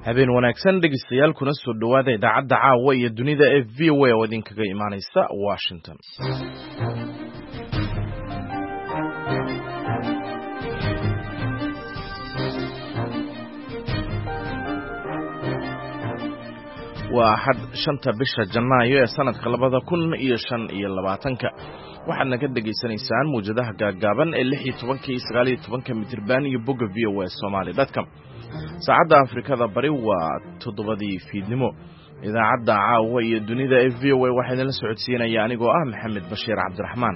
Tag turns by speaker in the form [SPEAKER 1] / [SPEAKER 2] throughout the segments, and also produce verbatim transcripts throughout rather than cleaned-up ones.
[SPEAKER 1] habeen wanaagsan dhegeystayaal kuna soo dhawaada idaacadda caawa iyo dunida ee V O A oo idinkaga imaanaysa Washington. waa xad shanta bisha Janaayo ee sanadka labada kun iyo shan iyo labaatanka waxaadna ka dhageysanaysaan muujadaha gaagaaban ee lix iyo toban iyo sagaal iyo toban mitirban iyo bogga V O A Somali dot com. saacadda Afrikada bari waa toddobadii fiidnimo. idaacadda caawa iyo dunida ee V O A waxaa idinla socodsiinaya anigoo ah Maxamed Bashiir Cabdiraxmaan.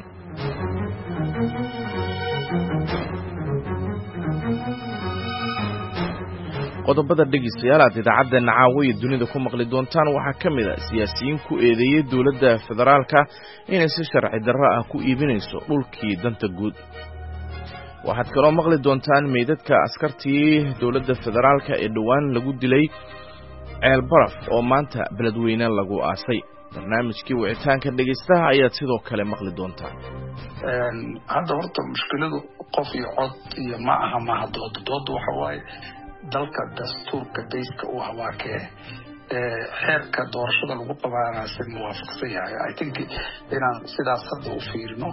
[SPEAKER 1] qodobada dhegeystayaal aad idaacaddeena caawa iyo dunida ku maqli doontaan waxaa ka mid ah siyaasiyiin ku eedeeyay dowladda federaalka inay si sharci darro ah ku iibinayso dhulkii danta guud. waxaad kaloo maqli doontaan meydadka askartii dowladda federaalka ee dhowaan lagu dilay ceel baraf oo maanta beledweyne lagu aasay. barnaamijkii wicitaanka dhegeystaha ayaad sidoo kale maqli doontaan.
[SPEAKER 2] hadda horta mushkiladu qof iyo cod iyo ma aha maaha dooda dooda waxa waaye dalka dastuurka dayska u hawaakee xeerka doorashada lagu qabaana si muwaafaqsan yahay. I think inaan sidaas hadda u fiirino.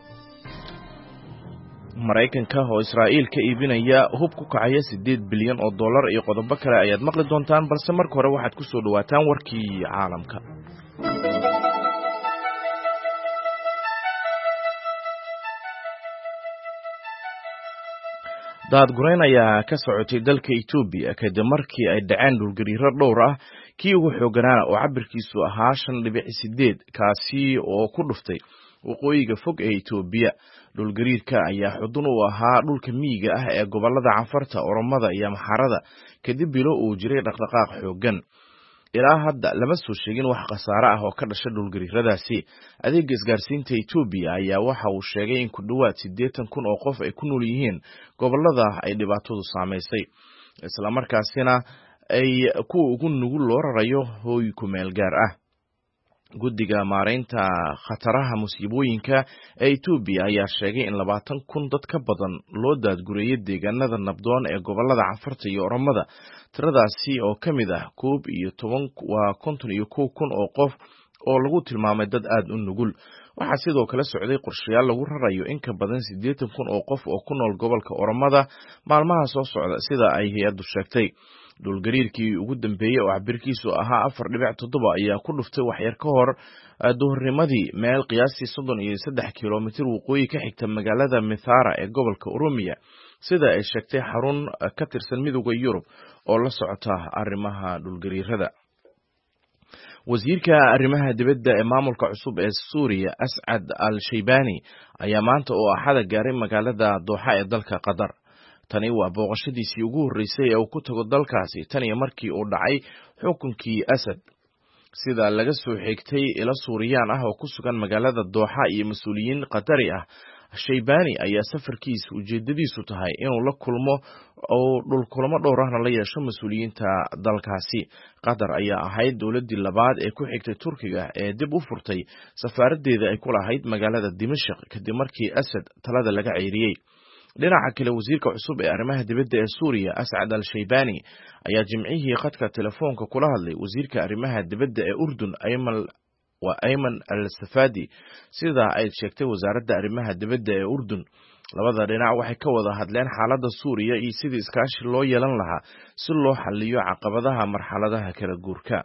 [SPEAKER 1] Maraykanka oo Israa'iil ka iibinaya hub ku kacaya sideed bilyan oo dollar iyo qodobo kale ayaad maqli doontaan, balse marka hore waxaad ku soo dhawaataan warkii caalamka. daadgurayn ayaa ka socotay dalka Itoobiya kadib markii ay dhaceen dhulgariiro dhowr ah kii ugu xooganaana oo cabirkiisu ahaa shan dhibic sideed kaasi oo ku dhuftay waqooyiga fog ee Itoobiya. dhulgariirka ayaa xudun u ahaa dhulka miyiga ah ee gobolada Cafarta, Oromada iyo Maxarada kadib bilo uu jiray dhaqdhaqaaq xoogan. ilaa hadda lama soo sheegin wax khasaare ah oo ka dhashay dhulgariiradaasi. adeegga isgaarsiinta Itoobiya ayaa waxa uu sheegay in ku dhawaad siddeetan kun oo qof ay ku nool yihiin gobolada ay dhibaatadu saameysay, isla markaasina ay kuwa ugu nugul loo rarayo hooy ku meel gaar ah. guddiga maareynta khataraha musiibooyinka ee Itoobiya ayaa sheegay in labaatan kun dad ka badan loo daadgureeyay deegaanada nabdoon ee gobolada Cafarta iyo Oromada. tiradaasi oo ka mid ah koob iyo toban waa konton iyo kow kun oo qof oo lagu tilmaamay dad aad u nugul. waxaa sidoo kale socday qorshayaal lagu rarayo in ka badan siddeetan kun oo qof oo ku nool gobolka Oromada maalmaha soo socda sida ay hay'addu sheegtay. dhulgariirkii ugu dambeeyay oo cabirkiisu ahaa afar dhibic toddoba ayaa ku dhuftay waxyar ka hor duhurnimadii meel qiyaastii soddon iyo saddex kiiloomitir waqooyi ka xigta magaalada Mithara ee gobolka Oromiya, sida ay sheegtay xarun ka tirsan midowda Yurub oo la socota arrimaha dhulgariirada. wasiirka arrimaha dibadda ee maamulka cusub ee Suuriya Ascad al-Shaybani ayaa maanta oo axada gaaray magaalada Dooxa ee dalka Qatar. tani waa booqashadiisii ugu horreysay ee uu ku tago dalkaasi tan iyo markii uu dhacay xukunkii Asad, sida laga soo xigtay ilo Suuriyaan ah oo ku sugan magaalada Dooxa iyo mas'uuliyiin Qatari ah. Shaybani ayaa safarkiisa ujeedadiisu tahay inuu la kulmo oo dhul kulamo dhowr ahna la yeesho mas'uuliyiinta dalkaasi. Qatar ayaa ahayd dowladdii labaad ee ku xigtay Turkiga ee dib u furtay safaaradeeda ay ku lahayd magaalada Dimashq kadib markii Asad talada laga ceyriyay. dhinaca kale, wasiirka cusub ee arrimaha dibadda ee Suuriya Ascad al-Shaybani ayaa jimcihii khadka telefoonka kula hadlay wasiirka arrimaha dibadda ee Urdun Ayman wa Ayman al-Safadi, sida ay sheegtay wasaaradda arrimaha dibadda ee Urdun. labada dhinac waxay ka wada hadleen xaaladda Suuriya iyo sidii iskaashi loo yeelan lahaa si loo xalliyo caqabadaha marxaladaha kala guurka.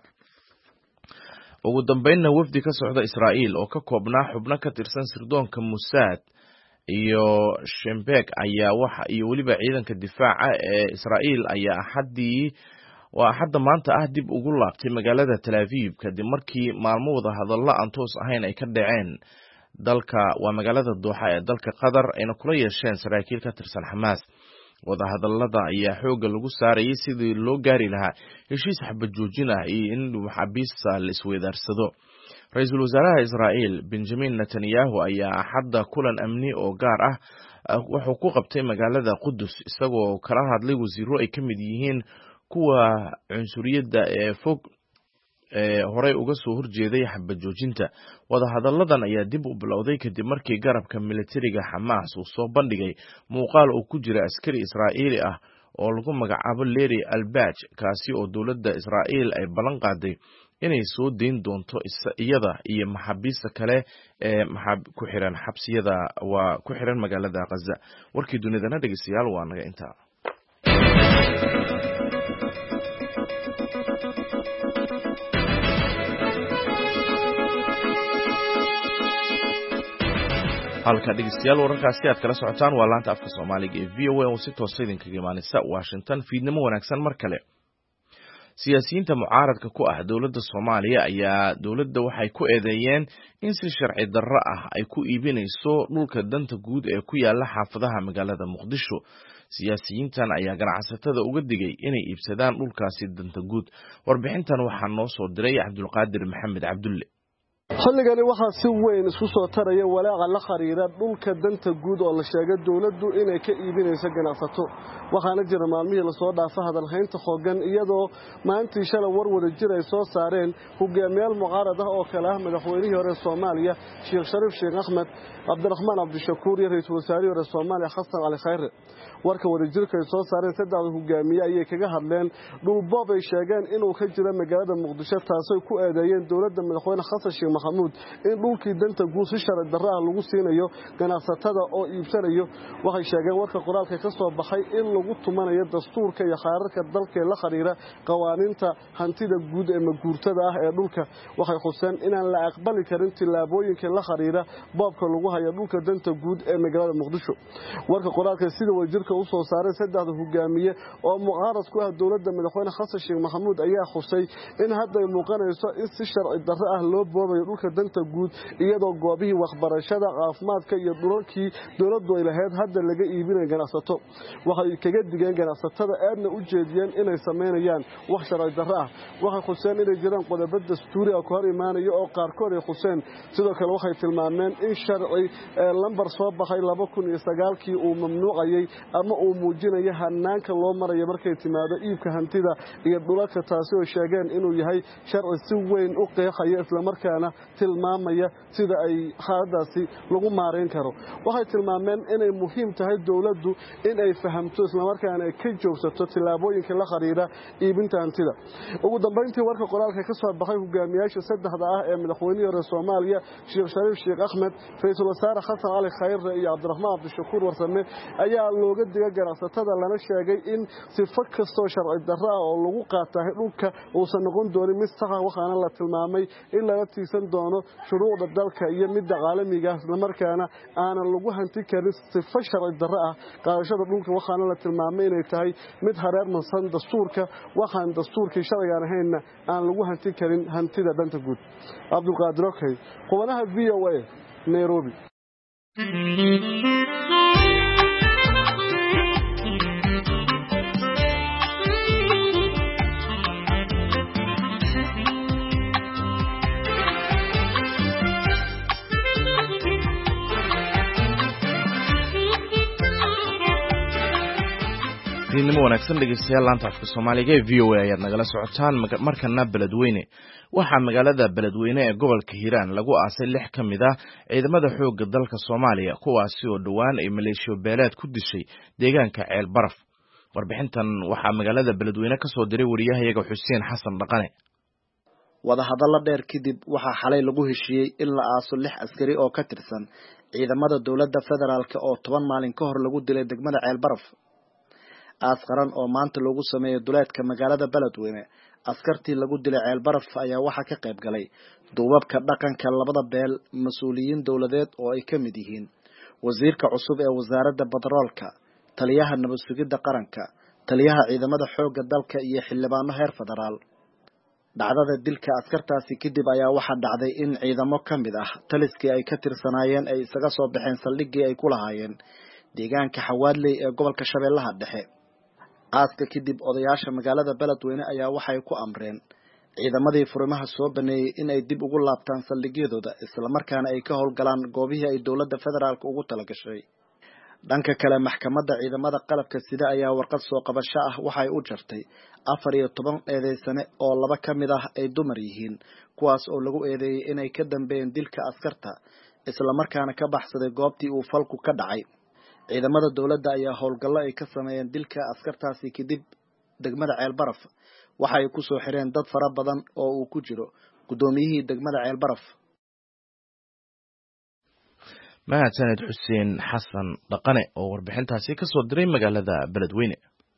[SPEAKER 1] ugu dambeynna wafdi ka socda Israa'iil oo ka koobnaa xubno ka tirsan sirdoonka Mossad iyo Shembek ayaa waxa iyo waliba ciidanka difaaca ee Israa'iil ayaa axadii waa axadda maanta ah dib ugu laabtay magaalada Tel Aviv kadib markii maalmo wada hadallo aan toos ahayn ay ka dhaceen dalka waa magaalada Dooxa ee dalka Qatar ayna kula yeesheen saraakiil ka tirsan Xamaas. wadahadallada ayaa xoogga lagu saarayay sidii loo gaari lahaa heshiis xabad joojin ah iyo in maxaabiista la isweydaarsado. ra-iisul wasaaraha Israa'iil Benjamin Netanyahu ayaa axadda kulan amni oo gaar ah wuxuu ku qabtay magaalada Qudus isagoo kala hadlay wasiirro ay ka mid yihiin kuwa cunsuriyadda ee fog ee horey uga soo horjeeday xabad joojinta. wadahadalladan ayaa dib u bilowday kadib markii garabka militariga Xamaas uu soo bandhigay muuqaal uu ku jira askari Israa'iili ah oo lagu magacaabo Leri Albaj kaasi oo dowladda Israa'iil ay ballan qaaday inay soo deyn doonto iyada iyo maxaabiista kale ee ku xiran xabsiyada waa ku xiran magaalada Gaza. Warkii dunidana dhageystayaal waa naga intaa. halka dhageystayaal wararkaasi aad kala socotaan waa laanta afka Soomaaliga ee V O A oo si toos ah idinkaga imaanaysa Washington. fiidnimo wanaagsan mar kale. siyaasiyiinta mucaaradka ku ah dowladda Soomaaliya ayaa dowladda waxay ku eedeeyeen in si sharci darro ah ay ku iibinayso dhulka danta guud ee ku yaala xaafadaha magaalada Muqdisho. siyaasiyiintan ayaa ganacsatada uga digay inay iibsadaan dhulkaasi danta guud. warbixintan waxaa noo soo diray Cabdulqaadir Maxamed Cabdulle.
[SPEAKER 3] xilligani waxaa si weyn isku soo taraya walaaca la xiriira dhulka danta guud oo la sheegay dawladdu inay ka iibinayso ganacsato waxaana jira maalmihii la soo dhaafay hadalhaynta xooggan iyadoo maantii shalay war wada jir ay soo saareen hogaamiyaal mucaarad ah oo kale ah madaxweynihii hore Soomaaliya Sheekh Shariif Sheekh Axmed Cabdiraxmaan Cabdishakuur iyo ra'iisul wasaarihii hore Soomaaliya Xasan Ali Khayre. warka wada jirka ay soo saareen saddexda hogaamiye ayay kaga hadleen dhul boob ay sheegeen inuu ka jiro magaalada Muqdisho taasoo ku eedeeyeen dawladda madaxweyne Xasan Sheekh Maxamuud in dhulkii danta guud si sharci darro ah lagu siinayo ganacsatada oo iibsanayo. waxay sheegeen warka qoraalka ka soo baxay in lagu tumanayo dastuurka iyo xeerarka dalka la xiriira qawaaniinta hantida guud ee maguurtada ah ee dhulka. waxay xuseen inaan la aqbali karin tilaabooyinka la xiriira boobka lagu hayo dhulka danta guud ee magaalada Muqdisho. warka qoraalka sida wajirka u soo saaray saddexda hogaamiye oo mucaarad ku ah dawladda madaxweyne Xasan Sheekh Maxamuud ayaa xusay in hadda ay muuqanayso in si sharci darro ah loo boobayo dhulka danta guud iyadoo goobihii waxbarashada caafimaadka iyo dhulalkii dawladdu ay lahayd hadda laga iibinayo ganacsato. waxay kaga digeen ganacsatada aadna u jeediyeen inay sameynayaan wax sharci darro ah. waxay xuseen inay jiraan qodobo dastuuri ah ku hor imaanaya oo qaarkood ay xuseen. sidoo kale waxay tilmaameen in sharci lambar soo baxay laba kun iyo sagaal kii uu mamnuucayay ama uu muujinayo hanaanka loo marayo markay timaado iibka hantida iyo dhulalka taasi oo sheegeen inuu yahay sharci si weyn u qeexaya isla markaana tilmaamaya sida ay xaaladaasi lagu maareyn karo. waxay tilmaameen inay muhiim tahay dawladdu in ay fahamto isla markaana ay ka joogsato tilaabooyinka la xiriira iibinta hantida. ugu dambeyntii warka qoraalka ka soo baxay hogaamiyaasha saddexda ah ee madaxweynihii hore Soomaaliya Sheekh Shariif Sheekh Axmed ra'iisul wasaare Xasan Ali Khayre iyo Cabdiraxmaan Cabdishakuur Warsame ayaa looga digay ganacsatada lana sheegay in sifo kastoo sharci darro ah oo lagu qaatay dhulka uusan noqon doonin mid sax ah. waxaana la tilmaamay in laga tiisan doono shuruucda dalka iyo midda caalamiga isla markaana aanan lagu hanti karin sifo sharci darro ah qaadashada dhulka. waxaana la tilmaamay inay tahay mid hareermarsan dastuurka waxaan dastuurkii sharcigan ahaynna aan lagu hanti karin hantida danta guud. Cabdulqaadir Okay, qubanaha V O A, Nairobi.
[SPEAKER 1] fiidnimo wanaagsan dhegeystayaal laanta afka Soomaaliga ee V O A ayaad nagala socotaan. markana Beledweyne waxaa magaalada Beledweyne ee gobolka Hiiraan lagu aasay lix ka mid ah ciidamada xoogga dalka Soomaaliya kuwaasi oo dhawaan ay maleeshiyo beeleed ku dishay deegaanka Ceel Baraf. warbixintan waxaa magaalada Beledweyne ka soo diray wariyahayaga Xuseen Xasan Dhaqane.
[SPEAKER 4] wada hadallo dheer kadib waxaa xalay lagu heshiiyey in la aaso lix askari oo ka tirsan ciidamada dawladda federaalka oo toban maalin ka hor lagu dilay degmada Ceel Baraf. aas qaran oo maanta lagu sameeyay duleedka magaalada Beledweyne askartii lagu dilay Ceel Baraf ayaa waxa ka qayb galay duubabka dhaqanka labada beel mas'uuliyiin dawladeed oo ay ka mid yihiin wasiirka cusub ee wasaaradda batroolka taliyaha nabad sugidda qaranka taliyaha ciidamada xoogga dalka iyo xildhibaano heer federaal. dhacdada dilka askartaasi kadib ayaa waxa dhacday in ciidamo ka mid ah taliskii ay ka tirsanaayeen ay isaga soo baxeen saldhiggii ay ku lahaayeen deegaanka Xawaadley ee gobolka Shabeellaha Dhexe. aaska kadib odayaasha magaalada Beledweyne ayaa waxay ku amreen ciidamadii furimaha soo baneeyay in ay dib ugu laabtaan saldhigyadooda isla markaana ay ka howlgalaan goobihii ay dawladda federaalka ugu talagashay. dhanka kale maxkamadda ciidamada qalabka sida ayaa warqad soo qabasho ah waxay u jartay afar iyo toban eedeysane oo laba ka mid ah ay dumar yihiin kuwaas oo lagu eedeeyay inay ka dambeeyeen dilka askarta isla markaana ka baxsaday goobtii uu falku ka dhacay. ciidamada dowladda ayaa howlgallo ay ka sameeyeen dilka askartaasi kadib degmada Ceelbaraf waxa ay ku soo xireen dad fara badan oo uu ku jiro gudoomiyihii degmada Ceelbaraf.
[SPEAKER 1] mahadsaned xuseen xasan dhaqane oo warbixintaasi ka soo diray magaalada Beledweyne.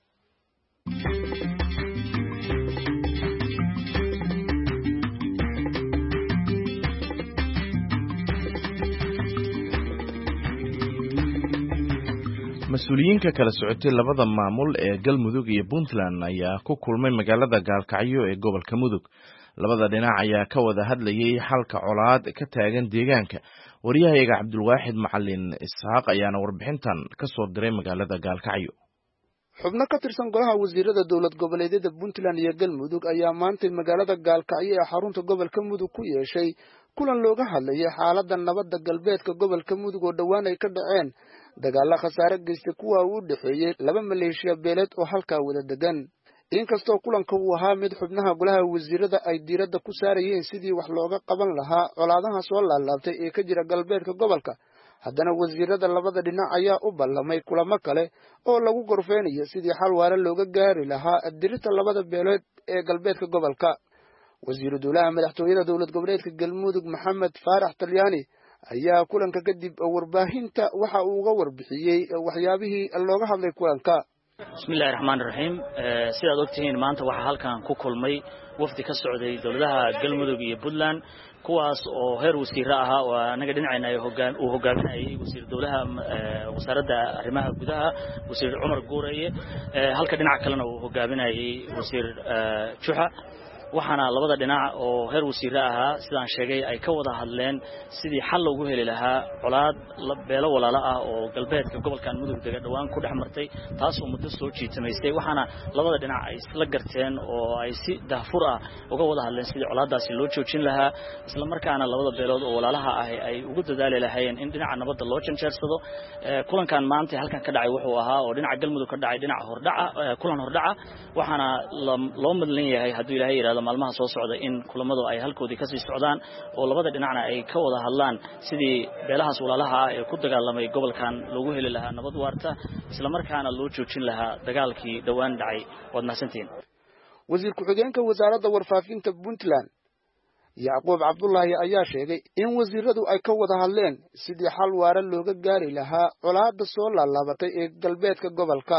[SPEAKER 1] mas-uuliyiinka kala socotay labada maamul ee Galmudug iyo Puntland ayaa ku kulmay magaalada Gaalkacyo ee gobolka Mudug. labada dhinac ayaa ka wada hadlayay xalka colaad ka taagan deegaanka. wariyahayaga Cabdulwaaxid Macalin Isxaaq ayaana warbixintan ka soo diray magaalada Gaalkacyo.
[SPEAKER 5] xubno ka tirsan golaha wasiirada dowlad goboleedyada Puntland iyo Galmudug ayaa maanta magaalada Gaalkacyo ee xarunta gobolka Mudug ku yeeshay kulan looga hadlayay xaaladda nabadda galbeedka gobolka Mudug oo dhawaan ay ka dhaceen dagaal khasaare geystay kuwa u dhaxeeyay laba maleeshiya beeleed oo halka wada degan. inkastoo kulanka uu ahaa mid xubnaha golaha wasiirada ay diiradda ku saarayeen sidii wax looga qaban lahaa colaadaha soo laalaabtay ee ka jira galbeedka gobolka, haddana wasiirada labada dhinac ayaa u ballamay kulamo kale oo lagu gorfeynayo sidii xal waara looga gaari lahaa dirirta labada beeleed ee galbeedka gobolka. wasiiru dowlaha madaxtooyada dowlad goboleedka Galmudug Maxamed Faarax Talyaani ayaa kulanka kadib warbaahinta waxa uu uga warbixiyay waxyaabihii looga hadlay kulanka.
[SPEAKER 6] bismillaahir rahmaanir rahiim. sidaad ogtihiin maanta waxa halkan ku kulmay wafdi ka socday dowladaha Galmudug iyo Puntland kuwaas oo heer wasiir ah oo anaga dhinacayna ay hoggaan uu hogaaminayay wasiir dowlaha wasaaradda arrimaha gudaha wasiir Cumar Guureeye, halka dhinaca kalena uu hogaaminayay wasiir Juxa. waxaana labada dhinac oo heer wasiir ah sidaan sheegay ay ka wada hadleen sidii xal loogu heli lahaa colaad beelo walaalo ah oo galbeedka gobolkan Mudug dega dhawaan ku dhaxmartay taas oo muddo soo jiitamaysay. waxaana labada dhinac ay isla garteen oo ay si daahfur ah uga wada hadleen sidii colaadaasi loo joojin lahaa, isla markaana labada beelood oo walaalaha ah ay ugu dadaali lahaayeen in dhinaca nabadda loo janjeersado. kulankan maanta halkan ka dhacay wuxuu ahaa oo dhinaca Galmudug ka dhacay dhinaca hordhaca kulan hordhaca, waxaana loo madlan yahay haddii Ilaahay yiraahdo maalmaha soo socda in kulamadu ay halkoodii ka sii socdaan oo labada dhinacna ay ka wada hadlaan sidii beelahaas walaalaha ah ee ku dagaalamay gobolkan loogu heli lahaa nabad waarta, isla markaana loo joojin lahaa dagaalkii dhawaan dhacay. waad mahadsantiin.
[SPEAKER 5] wasiir ku-xigeenka wasaaradda warfaafinta Puntland Yacquub Cabdullaahi ayaa sheegay in wasiiradu ay ka wada hadleen sidii xal waara looga gaari lahaa colaadda soo laalaabatay ee galbeedka gobolka.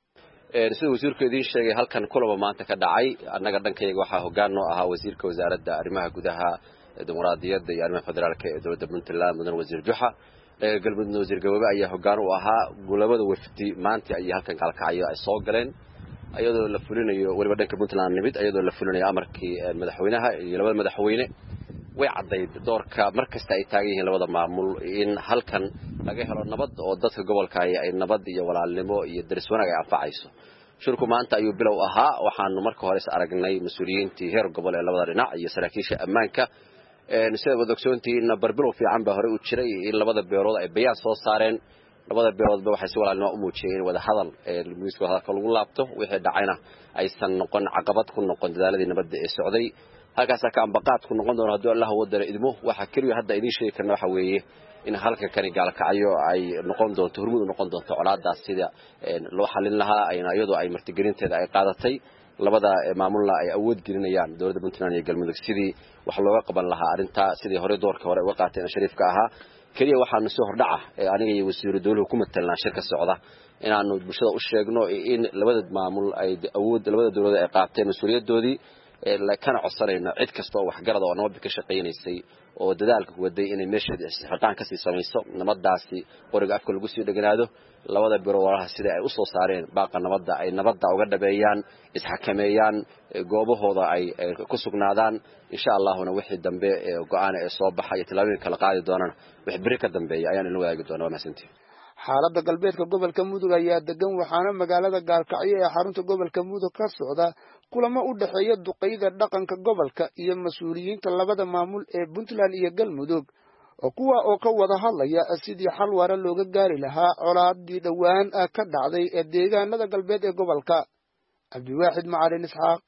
[SPEAKER 7] sida wasiirku idin sheegay halkan kulaba maanta ka dhacay annaga dhankayga waxa hoggaan noo ahaa wasiirka wasaaradda arrimaha gudaha dimuqraadiyadda iyo arrimaha federaalka ee dowladda Puntland mudan wasiir Juxa. Galmudug wasiir Gaboobe ayaa hoggaan u ahaa gulabada wafdi maanta ay halkan Gaalkacyo ay soo galeen ayadoo la fulinayo waliba dhanka Puntland nimid ayadoo la fulinayo amarkii madaxweynaha iyo labada madaxweyne. way cadayd doorka markasta ay taagan yihiin labada maamul in halkan laga helo nabad oo dadka gobolka ay nabad iyo walaalnimo iyo daris wanaag ay anfacayso. shirku maanta ayuu bilow ahaa waxaanu marka hore is aragnay mas'uuliyiintii heer gobol ee labada dhinac iyo saraakiisha ammaanka. ee sida wada ogsoontiina barbilow fiican baa hore u jiray in labada beerood ay bayaan soo saareen. labada beeroodba waxay si walaalnimo u muujiyeen wada hadal ee miiska hadalka lagu laabto wixii dhacayna aysan noqon caqabad ku noqon dadaaladii nabadda ee socday. halkaas ka ambaqaad ku noqon doona haddii Allah wadara idmo waxa kaliya hadda idin sheegi karna waxa weeye in halka kani Gaalkacyo ay noqon doonto hormuud noqon doonto colaadaas sida loo xalin lahaa ayna iyadoo ay martigelinteeda ay qaadatay labada maamulna ay awood gelinayaan dowladda Puntland iyo Galmudug sidii wax looga qaban lahaa arinta sidii hore doorka hore uga qaateen shariifka ahaa. kaliya waxaanu soo hordhaca aniga iyo wasiir dowladda ku matalnaa shirka socda inaanu bulshada u sheegno in labada maamul ay awood labada dowladda ay qaateen mas'uuliyadoodii la kana codsanayno cid kasta oo wax garad oo nabad ka shaqeynaysay oo dadaalka ku waday inay meesheeda xirtaan ka sii samayso nabadaasi qoriga afka lagu sii dhaganaado labada biro walaha sida ay u soo saareen baaqa nabadda ay nabadda uga dhabeeyaan isxakameeyaan goobahooda ay ku sugnaadaan insha Allahna wixii dambe go'aan ee soo baxay talaabooyin kala qaadi doonana wixii bari ka dambeeyay ayaan inoo wadaagi doonaa maasantii.
[SPEAKER 5] xaaladda galbeedka gobolka Mudug ayaa degan waxaana magaalada Gaalkacyo ee xarunta gobolka Mudug ka socda kulamo u dhaxeeya duqeyda dhaqanka gobolka iyo mas'uuliyiinta labada maamul ee Puntland iyo Galmudug oo kuwa oo ka wada hadlaya sidii xal waara looga gaari lahaa colaadii dhawaan ka dhacday ee deegaanada galbeed ee gobolka. Cabdiwaaxid Macalin Isxaaq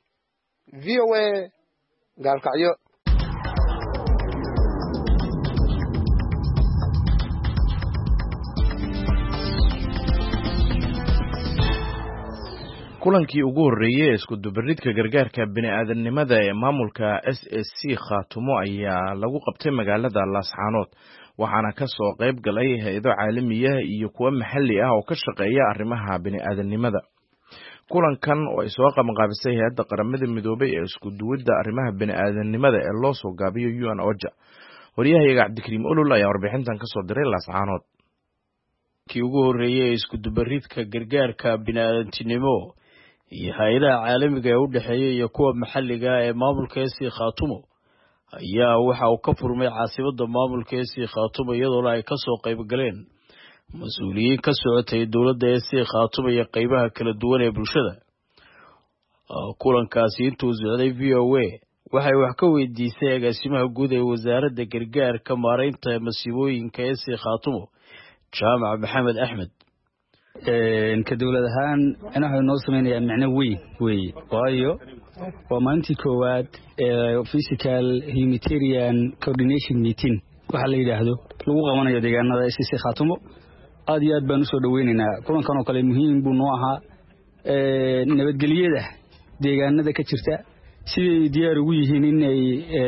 [SPEAKER 5] V O A Gaalkacyo.
[SPEAKER 1] kulankii ugu horreeyay ee isku dubaridka gargaarka bini'aadanimada ee maamulka S A C Khaatumo ayaa lagu qabtay magaalada Laascaanood waxaana ka soo qayb galay hay'ado caalami ah iyo kuwa maxalli ah oo ka shaqeeya arrimaha bini'aadanimada. kulankan oo ay soo qabanqaabisay hay'adda qaramada midoobay ee isku duwidda arrimaha bini'aadanimada ee loo soo gaabiyo U N OCHA. Wariyahayaga Cabdikariim Olol ayaa warbixintan ka soo diray Laascaanood.
[SPEAKER 8] kii ugu horreeyay isku dubaridka gargaarka bini'aadantinimo iyo hay'adaha caalamiga ee u dhaxeeya iyo kuwa maxalliga ee maamulka S A C Khaatumo ayaa waxa uu ka furmay caasimadda maamulka S A C Khaatumo iyadoo ay ka soo qayb galeen mas'uuliyiin ka socotay dawladda S A C Khaatumo iyo qaybaha kala duwan ee bulshada. kulankaasi intuu socday V O A waxay wax ka weydiisay agaasimaha guud ee wasaaradda gargaarka maareynta masiibooyinka S A C Khaatumo Jaamac Maxamed Axmed.
[SPEAKER 9] ka dawlad ahaan inaanu noo sameynaya macna weyn weey waayo waa maalintii koowaad ee physical humanitarian coordination meeting waxa la yiraahdo lagu qabanayo deegaanada S A C Khaatumo aad iyo aad baan u soo dhaweynaynaa. kulankan oo kale muhiim buu noo ahaa ee nabadgelyada deegaanada ka jirta sidii diyaar ugu yihiin in ay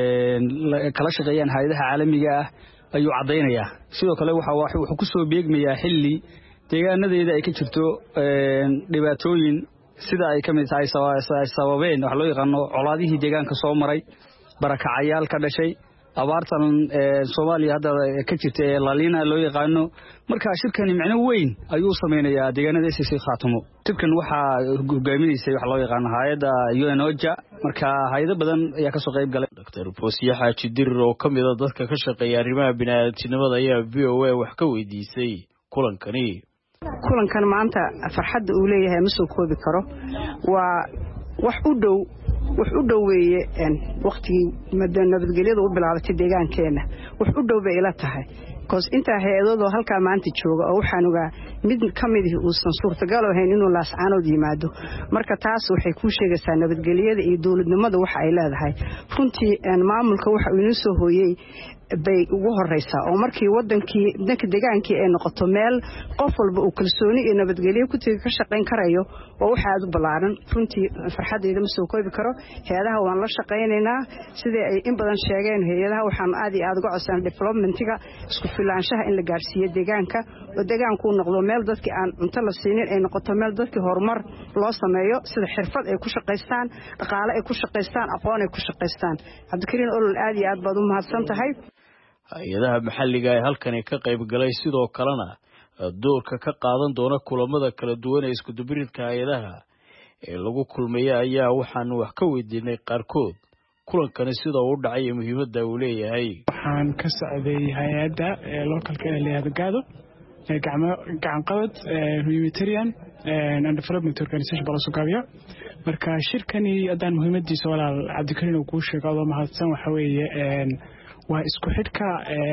[SPEAKER 9] kala shaqeeyaan hay'adaha caalamiga ah ayuu cadeynayaa. sidoo kale waxa wuxuu ku soo beegmayaa xilli deegaanadeeda ay ka jirto dhibaatooyin sida ay ka mid tahay sababeen wax loo yaqaan colaadihii deegaanka soo maray barakacayaal ka dhashay abaartan Soomaaliya hadda ka jirta ee La Niña loo yaqaano. marka shirkani macno weyn ayuu sameeyaa deegaanada S A C Khaatumo. shirkan waxa hogaaminayay wax loo yaqaan hay'adda U N OCHA marka hay'ado badan ayaa ka soo qayb galay.
[SPEAKER 8] Doctor Foosiya Xaaji Dirir oo kamid ah dadka ka shaqeeya arrimaha bini'aadantinimada ayaa V O A wax ka weydiisay kulankani.
[SPEAKER 10] kulankan maanta farxadda uu leeyahay ma soo koobi karo waa wax u dhow wax u dhoweeye in waqtigii nabadgelyada u bilaabatay deegaankeena wax u dhow bay ila tahay because inta hay'adooda halka maanta jooga oo waxaan ogaa mid kamid ah uu san suurtagal ahayn inuu Laascaanood yimaado. marka taas waxay ku sheegaysaa nabadgelyada iyo dawladnimada waxa ay leedahay. runtii maamulka waxa uu inoo soo hooyay bay ugu horeysaa oo markii wadankii dadka deegaankii ay noqoto meel qof walba uu kalsooni iyo nabadgelyo ku taga ka shaqeyn karayo oo waxa aad u balaaran. runtii farxadeyda ma soo koobi karo. hay'adaha waan la shaqeynaynaa sidii ay in badan sheegeen hay'adaha waxaan aad iyo aad uga codsan developmentiga isku filaanshaha in la gaarsiiyo deegaanka oo deegaanku uu noqdo meel dadkii aan cunto la siinin ay noqoto meel dadkii horumar loo sameeyo sida xirfad ay ku shaqeystaan dhaqaale ay ku shaqeystaan aqoon ay ku shaqeystaan. Cabdikariim Olol aad iyo aad baad u mahadsan tahay.
[SPEAKER 8] hay'adaha maxalliga ee halkan ka qayb galay sidoo kalena doorka ka qaadan doona kulamada kala duwan ee isku dubaridka hay'adaha ee lagu kulmeeyo ayaa waxaan wax ka weydiinay qaarkood kulankani sida uu dhacay iyo muhiimadda uu leeyahay.
[SPEAKER 11] waxaan ka socday hay'adda localka ee leeyahay gaado ee gacmo gacan qabad humanitarian and development organization balaso gaabiya. marka shirkani adaan muhiimadiisa walaal Cabdikariim uu ku sheegay oo mahadsan waxa weeye waa isku xidhka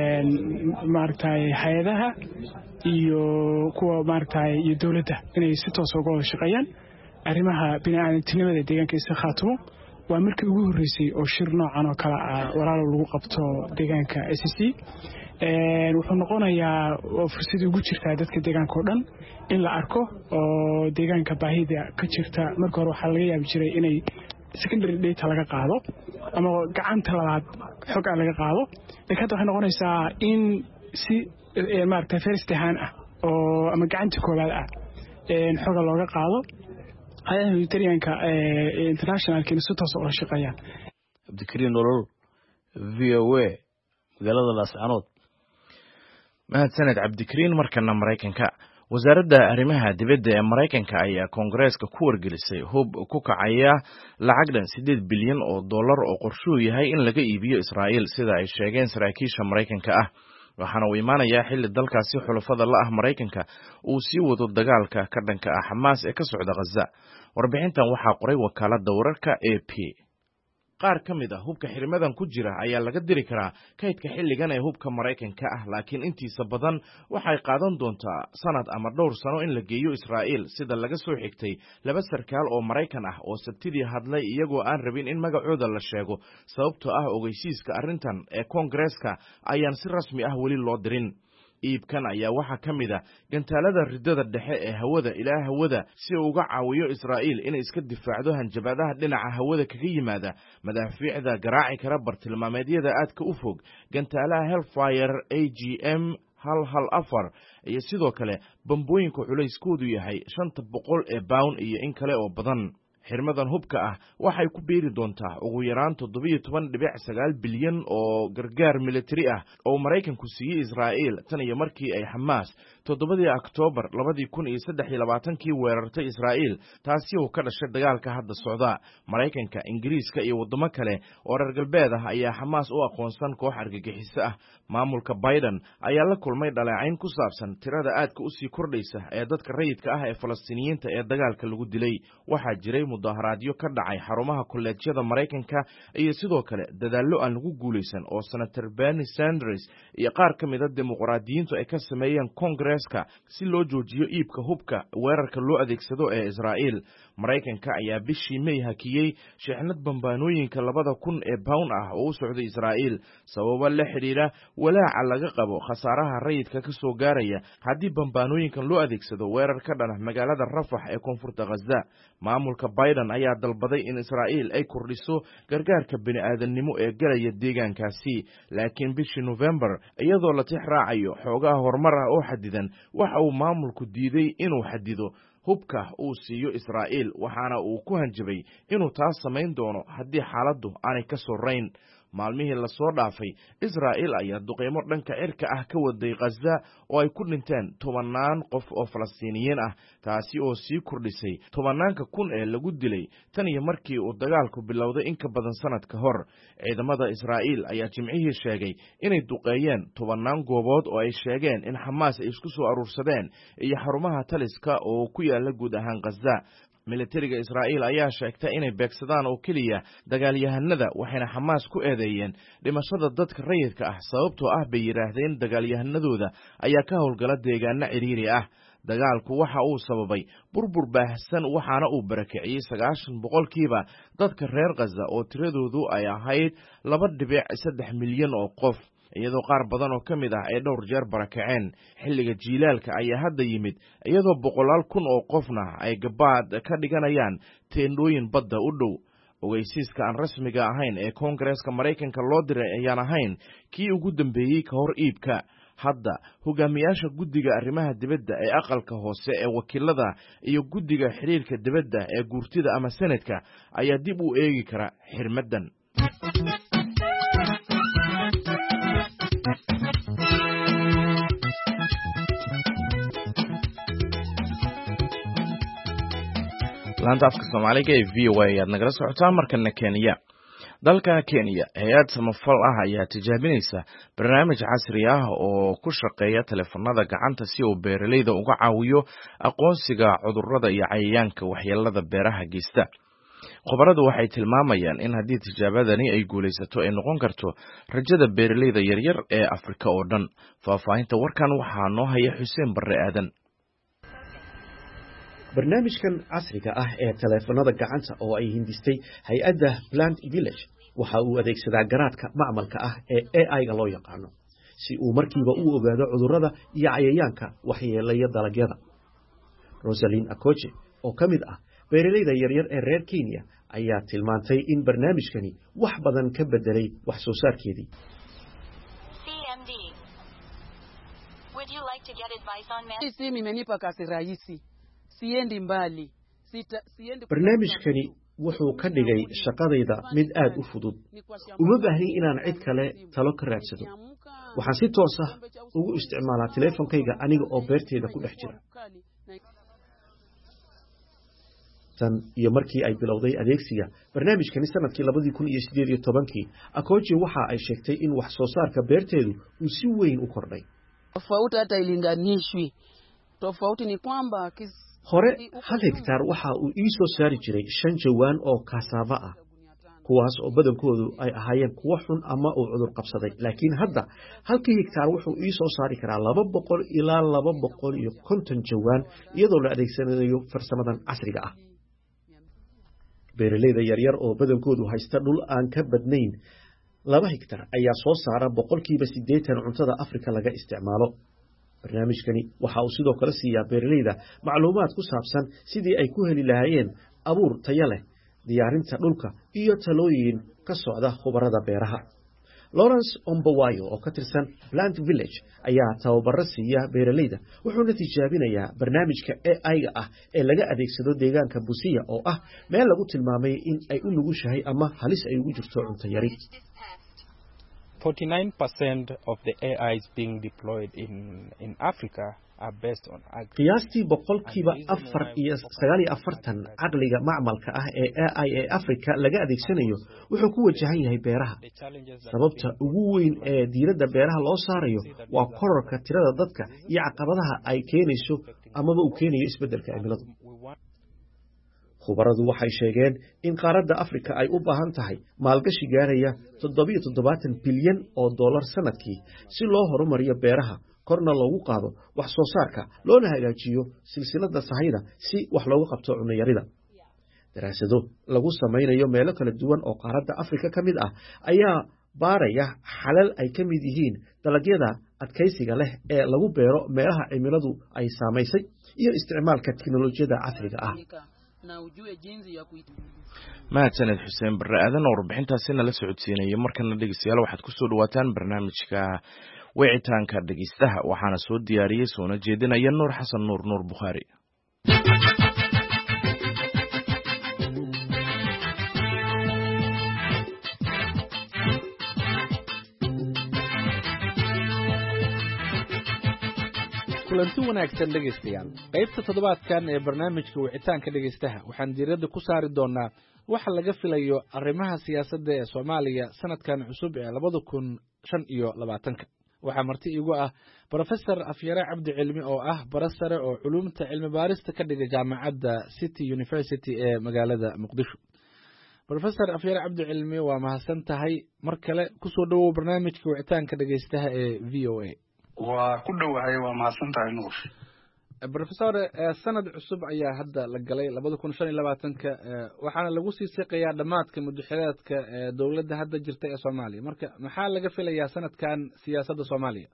[SPEAKER 11] maartay hay'adaha iyo kuwa maartay iyo dawladda inay si toos ah uga shaqeeyaan arrimaha bini'aadantinimada deegaanka S A C Khaatumo. waa markii ugu horeysay oo shir noocan oo kala ah walaal lagu qabto deegaanka S A C. ee wuxuu noqonayaa fursad ugu jirta dadka deegaanka oo dhan in la arko oo deegaanka baahida ka jirta. marka hore waxa laga yaab jiray inay secondary data laga qaado ama gacanta labaad xog laga qaado. laakiin waxay noqonaysaa in si maartay first hand ah oo ama gacanta koobaad ah ee xog looga qaado hay'adaha humanitarianka ee international kiiso toos oo shaqeeya.
[SPEAKER 8] Cabdikariim Olol V O A magaalada Laascaanood.
[SPEAKER 1] mahadsaned Cabdikariim. markana Mareykanka wasaaradda arrimaha dibadda ee Mareykanka ayaa Koongareeska ku wargelisay hub ku kacaya lacag dhan sideed bilyan oo dollar oo qorshuhu yahay in laga iibiyo Israa'iil sida ay sheegeen saraakiisha Mareykanka ah. waxaana uu imaanayaa xilli dalkaasi xulafada la ah Mareykanka uu sii wado dagaalka ka dhanka ah Xamaas ee ka socda Gaza. warbixintan waxaa qoray wakaaladda wararka A P. qaar ka mid ah hubka xirmadan ku jira ayaa laga diri karaa kaydka xilligan ee hubka Mareykanka ah laakiin intiisa badan waxay qaadan doontaa sanad ama dhowr sano in la geeyo Israa'iil sida laga soo xigtay laba sarkaal oo Mareykan ah oo Sabtidii hadlay iyagoo aan rabin in magacooda la sheego sababtoo ah ogeysiiska arrintan ee Koongareeska ayaan si rasmi ah weli loo dirin. iibkan ayaa waxaa ka mid a gantaalada ridada dhexe ee hawada ilaa hawada si uu uga caawiyo Israa'iil inay iska difaacdo hanjabaadaha dhinaca hawada kaga yimaada madaafiicda garaaci kara bartilmaameedyada aadka u fog gantaalaha Hellfire A G M hal hal afar iyo sidoo kale bambooyinka culayskoodu yahay shanta boqol ee pound iyo in kale oo badan. xirmadan hubka ah waxay ku beeri doontaa ugu yaraan toddoba iyo toban dhibic sagaal bilyan oo gargaar military ah oo Mareykanku siiyay Israa'iil tan iyo markii ay Hamas toddobadii Oktoobar labada kun iyo saddex iyo labaatan-kii weerartay Israa'iil taasi oo ka dhashay dagaalka hadda socda. Mareykanka, Ingiriiska iyo wadamo kale oo reer galbeed ah ayaa Hamas u aqoonsan koox argagixiso ah. Maamulka Biden ayaa la kulmay dhaleecayn ku saabsan tirada aadka u sii kordhaysa ee dadka rayidka ah ee Falastiiniyiinta ee dagaalka lagu dilay. Waxaa jiray mudaharaadyo ka dhacay xarumaha kolleejyada Mareykanka iyo sidoo kale dadaallo aan lagu guulaysan oo Senator Bernie Sanders iyo qaar ka mid ah dimuqraadiyiintu ay ka sameeyeen Congress-ka si loo joojiyo iibka hubka weerarka loo adeegsado ee Israa'iil. Mareykanka ayaa bishii May hakiyay shixnad bambaanooyinka labada kun ee pound ah oo u socday Israa'iil sababo la xiriira walaaca laga qabo khasaaraha rayidka ka soo gaaraya haddii bambaanooyinkan loo adeegsado weerar ka dhana magaalada Rafah ee koonfurta Gaza. Maamulka Biden ayaa dalbaday in Israa'iil ay kordhiso gargaarka bini'aadanimo ee galaya deegaankaasi, laakiin bishii November iyadoo la tix raacayo xoogaha horumar ah oo xadidan waxa uu maamulku diiday inuu xadido hubka uu siiyo Israa'iil, waxaana uu ku hanjabay inuu taas samayn doono haddii xaaladdu aanay ka soreyn. maalmihii la soo dhaafay Israa'iil ayaa duqeymo dhanka cirka ah ka waday Gaza oo ay ku dhinteen tobanaan qof oo Falastiiniyiin ah, taasi oo sii kordhisay tobanaanka kun ee lagu dilay tan iyo markii uu dagaalku bilowday in ka badan sanad ka hor. Ciidamada Israa'iil ayaa jimcihii sheegay inay duqeeyeen tobanaan goobood oo ay sheegeen in Hamas ay isku soo aruursadeen iyo xarumaha taliska oo ku yaala guud ahaan Gaza. militariga Israa'iil ayaa sheegtay inay beegsadaan oo keliya dagaalyahanada, waxayna Hamas ku eedeeyeen dhimashada dadka rayidka ah sababtoo ah bay yiraahdeen dagaalyahanadooda ayaa ka howlgala deegaano ciriiri ah. dagaalku waxa uu sababay burbur baahsan waxaana uu barakiciyay sagaashan boqolkiiba dadka reer Gaza oo tiradoodu ay ahayd laba dhibic saddex milyan oo qof, iyadoo qaar badan oo ka mid ah ay dhowr jeer barakaceen. xilliga jiilaalka ayaa hadda yimid iyadoo boqolaal kun oo qofna ay gabaad ka dhiganayaan teendhooyin badda u dhow. ogeysiiska aan rasmiga ahayn ee Koongareeska Mareykanka loo diray ayaan ahayn kii ugu dambeeyey ka hor iibka. hadda hogaamiyaasha guddiga arrimaha dibadda ee aqalka hoose ee wakiilada iyo guddiga xiriirka dibadda ee guurtida ama senadka ayaa dib u eegi kara xirmadan. laanta afka Soomaaliga ee V O A ayaad nagala socotaan. markana Kenya, dalka Kenya hay'ad samafal ah ayaa tijaabinaysa barnaamij casri ah oo ku shaqeeya telefoonada gacanta si uu beeraleyda uga caawiyo aqoonsiga cudurrada iyo cayayaanka waxyeelada beeraha geysta. khubaradu waxay tilmaamayaan in haddii tijaabadani ay guulaysato ay noqon karto rajada beeraleyda yaryar ee Afrika oo dhan. faahfaahinta warkan waxaa noo haya Xuseen Barre Aadan.
[SPEAKER 12] barnaamijkan casriga ah ee telefoonada gacanta oo ay hindistay hay'adda Plant Village waxa uu adeegsadaa garaadka macmalka ah ee A I-ga loo yaqaano si uu markiiba u ogaado cudurrada iyo cayayaanka waxyeelaya dalagyada. Rosalind Akoche oo ka mid ah beeraleyda yaryar ee reer Kenya ayaa tilmaantay in barnaamijkani wax badan ka bedelay wax soo saarkeedii. barnaamijkani wuxuu ka dhigay shaqadayda mid aad u fudud. uma baahnin inaan cid kale talo ka raadsado. waxaan si toos ah ugu isticmaalaa telefoonkayga aniga oo beerteyda ku dhex jira. tan iyo markii ay bilowday adeegsiga barnaamijkani sanadkii labadii kun iyo siddeed iyo tobankii, Akoji waxa ay sheegtay in wax soo saarka beerteedu uu si weyn u kordhay. hore hal hektaar waxa uu ii soo saari jiray shan jawaan oo kasaava ah, kuwaas oo badankoodu ay ahaayeen kuwo xun ama uu cudur qabsaday. laakiin hadda halkii hektaar wuxuu ii soo saari karaa laba boqol ilaa laba boqol iyo konton jawaan iyadoo la adeegsanayo farsamadan casriga ah. beeraleyda yaryar oo badankoodu haysta dhul aan ka badnayn laba hektar ayaa soo saara boqolkiiba siddeetan cuntada Afrika laga isticmaalo. barnaamijkani waxa uu sidoo kale siiyaa beeralayda macluumaad ku saabsan sidii ay ku heli lahaayeen abuur tayo leh, diyaarinta dhulka iyo talooyin ka socda khubarada beeraha. Lawrence Ombawayo oo ka tirsan Plant Village ayaa tababaro siiya beeralayda, wuxuuna tijaabinayaa barnaamijka A I-ga ah ee laga adeegsado deegaanka Busia oo ah meel lagu tilmaamay in ay u nugushahay ama halis ay ugu jirto cunto yari.
[SPEAKER 13] forty-nine percent of the A Is being deployed in in Africa are based on agri.
[SPEAKER 12] qiyaastii boqolkiiba afar iyo sagaal iyo afartan caqliga macmalka ah ee A I ee Afrika laga adeegsanayo wuxuu ku wajahan yahay beeraha. Sababta ugu weyn ee diiradda beeraha loo saarayo waa kororka tirada dadka iyo caqabadaha ay keenayso amaba uu keenayo isbeddelka cimiladu. khubaradu waxay sheegeen in qaaradda Afrika ay u baahan tahay maalgashi gaaraya toddoba toddobaatan bilyan oo dollar sanadkii si loo horumariyo beeraha, korna loogu qaado wax soo saarka, loona hagaajiyo silsiladda sahayda si wax looga qabto cunno yarida. daraasado lagu samaynayo meelo kala duwan oo qaaradda Afrika ka mid ah ayaa baaraya xalal ay ka mid yihiin dalagyada adkaysiga leh ee lagu beero meelaha cimiladu ay saamaysay iyo isticmaalka tiknoolajiyada casriga ah.
[SPEAKER 1] mahadsaned xuseen barre aadan oo warbixintaasina la socodsiinaya. markana dhegeystayaal waxaad ku soo dhawaataan barnaamijka wicitaanka dhegeystaha, waxaana soo diyaariyey soona jeedinaya nuur xasan nuur nuur bukhaari.
[SPEAKER 14] kulanti wanaagsan dhegeystayaal, qaybta toddobaadkan ee barnaamijka wicitaanka dhegeystaha waxaan diiradda ku saari doonaa waxa laga filayo arrimaha siyaasadda ee Soomaaliya sanadkan cusub ee labada kun shan iyo labaatanka. waxaa marti igu ah Professor Afyare Cabdi Cilmi oo ah barasare oo culuumta cilmi baarista ka dhiga jaamacadda City University ee magaalada Muqdisho. Professor Afyare Cabdi Cilmi, waa mahadsan tahay mar kale, ku soo dhawow barnaamijka wicitaanka dhegeystaha ee V O A.
[SPEAKER 2] waa ku dhowahay, waa mahadsan tahay nuur.
[SPEAKER 14] Professor, sanad cusub ayaa hadda la galay labada kun shan iyo labaatanka, waxaana lagu sii siqayaa dhamaadka muddaxileedka ee dowladda hadda jirta ee Soomaaliya. marka maxaa laga filayaa sanadkan siyaasadda Soomaaliya?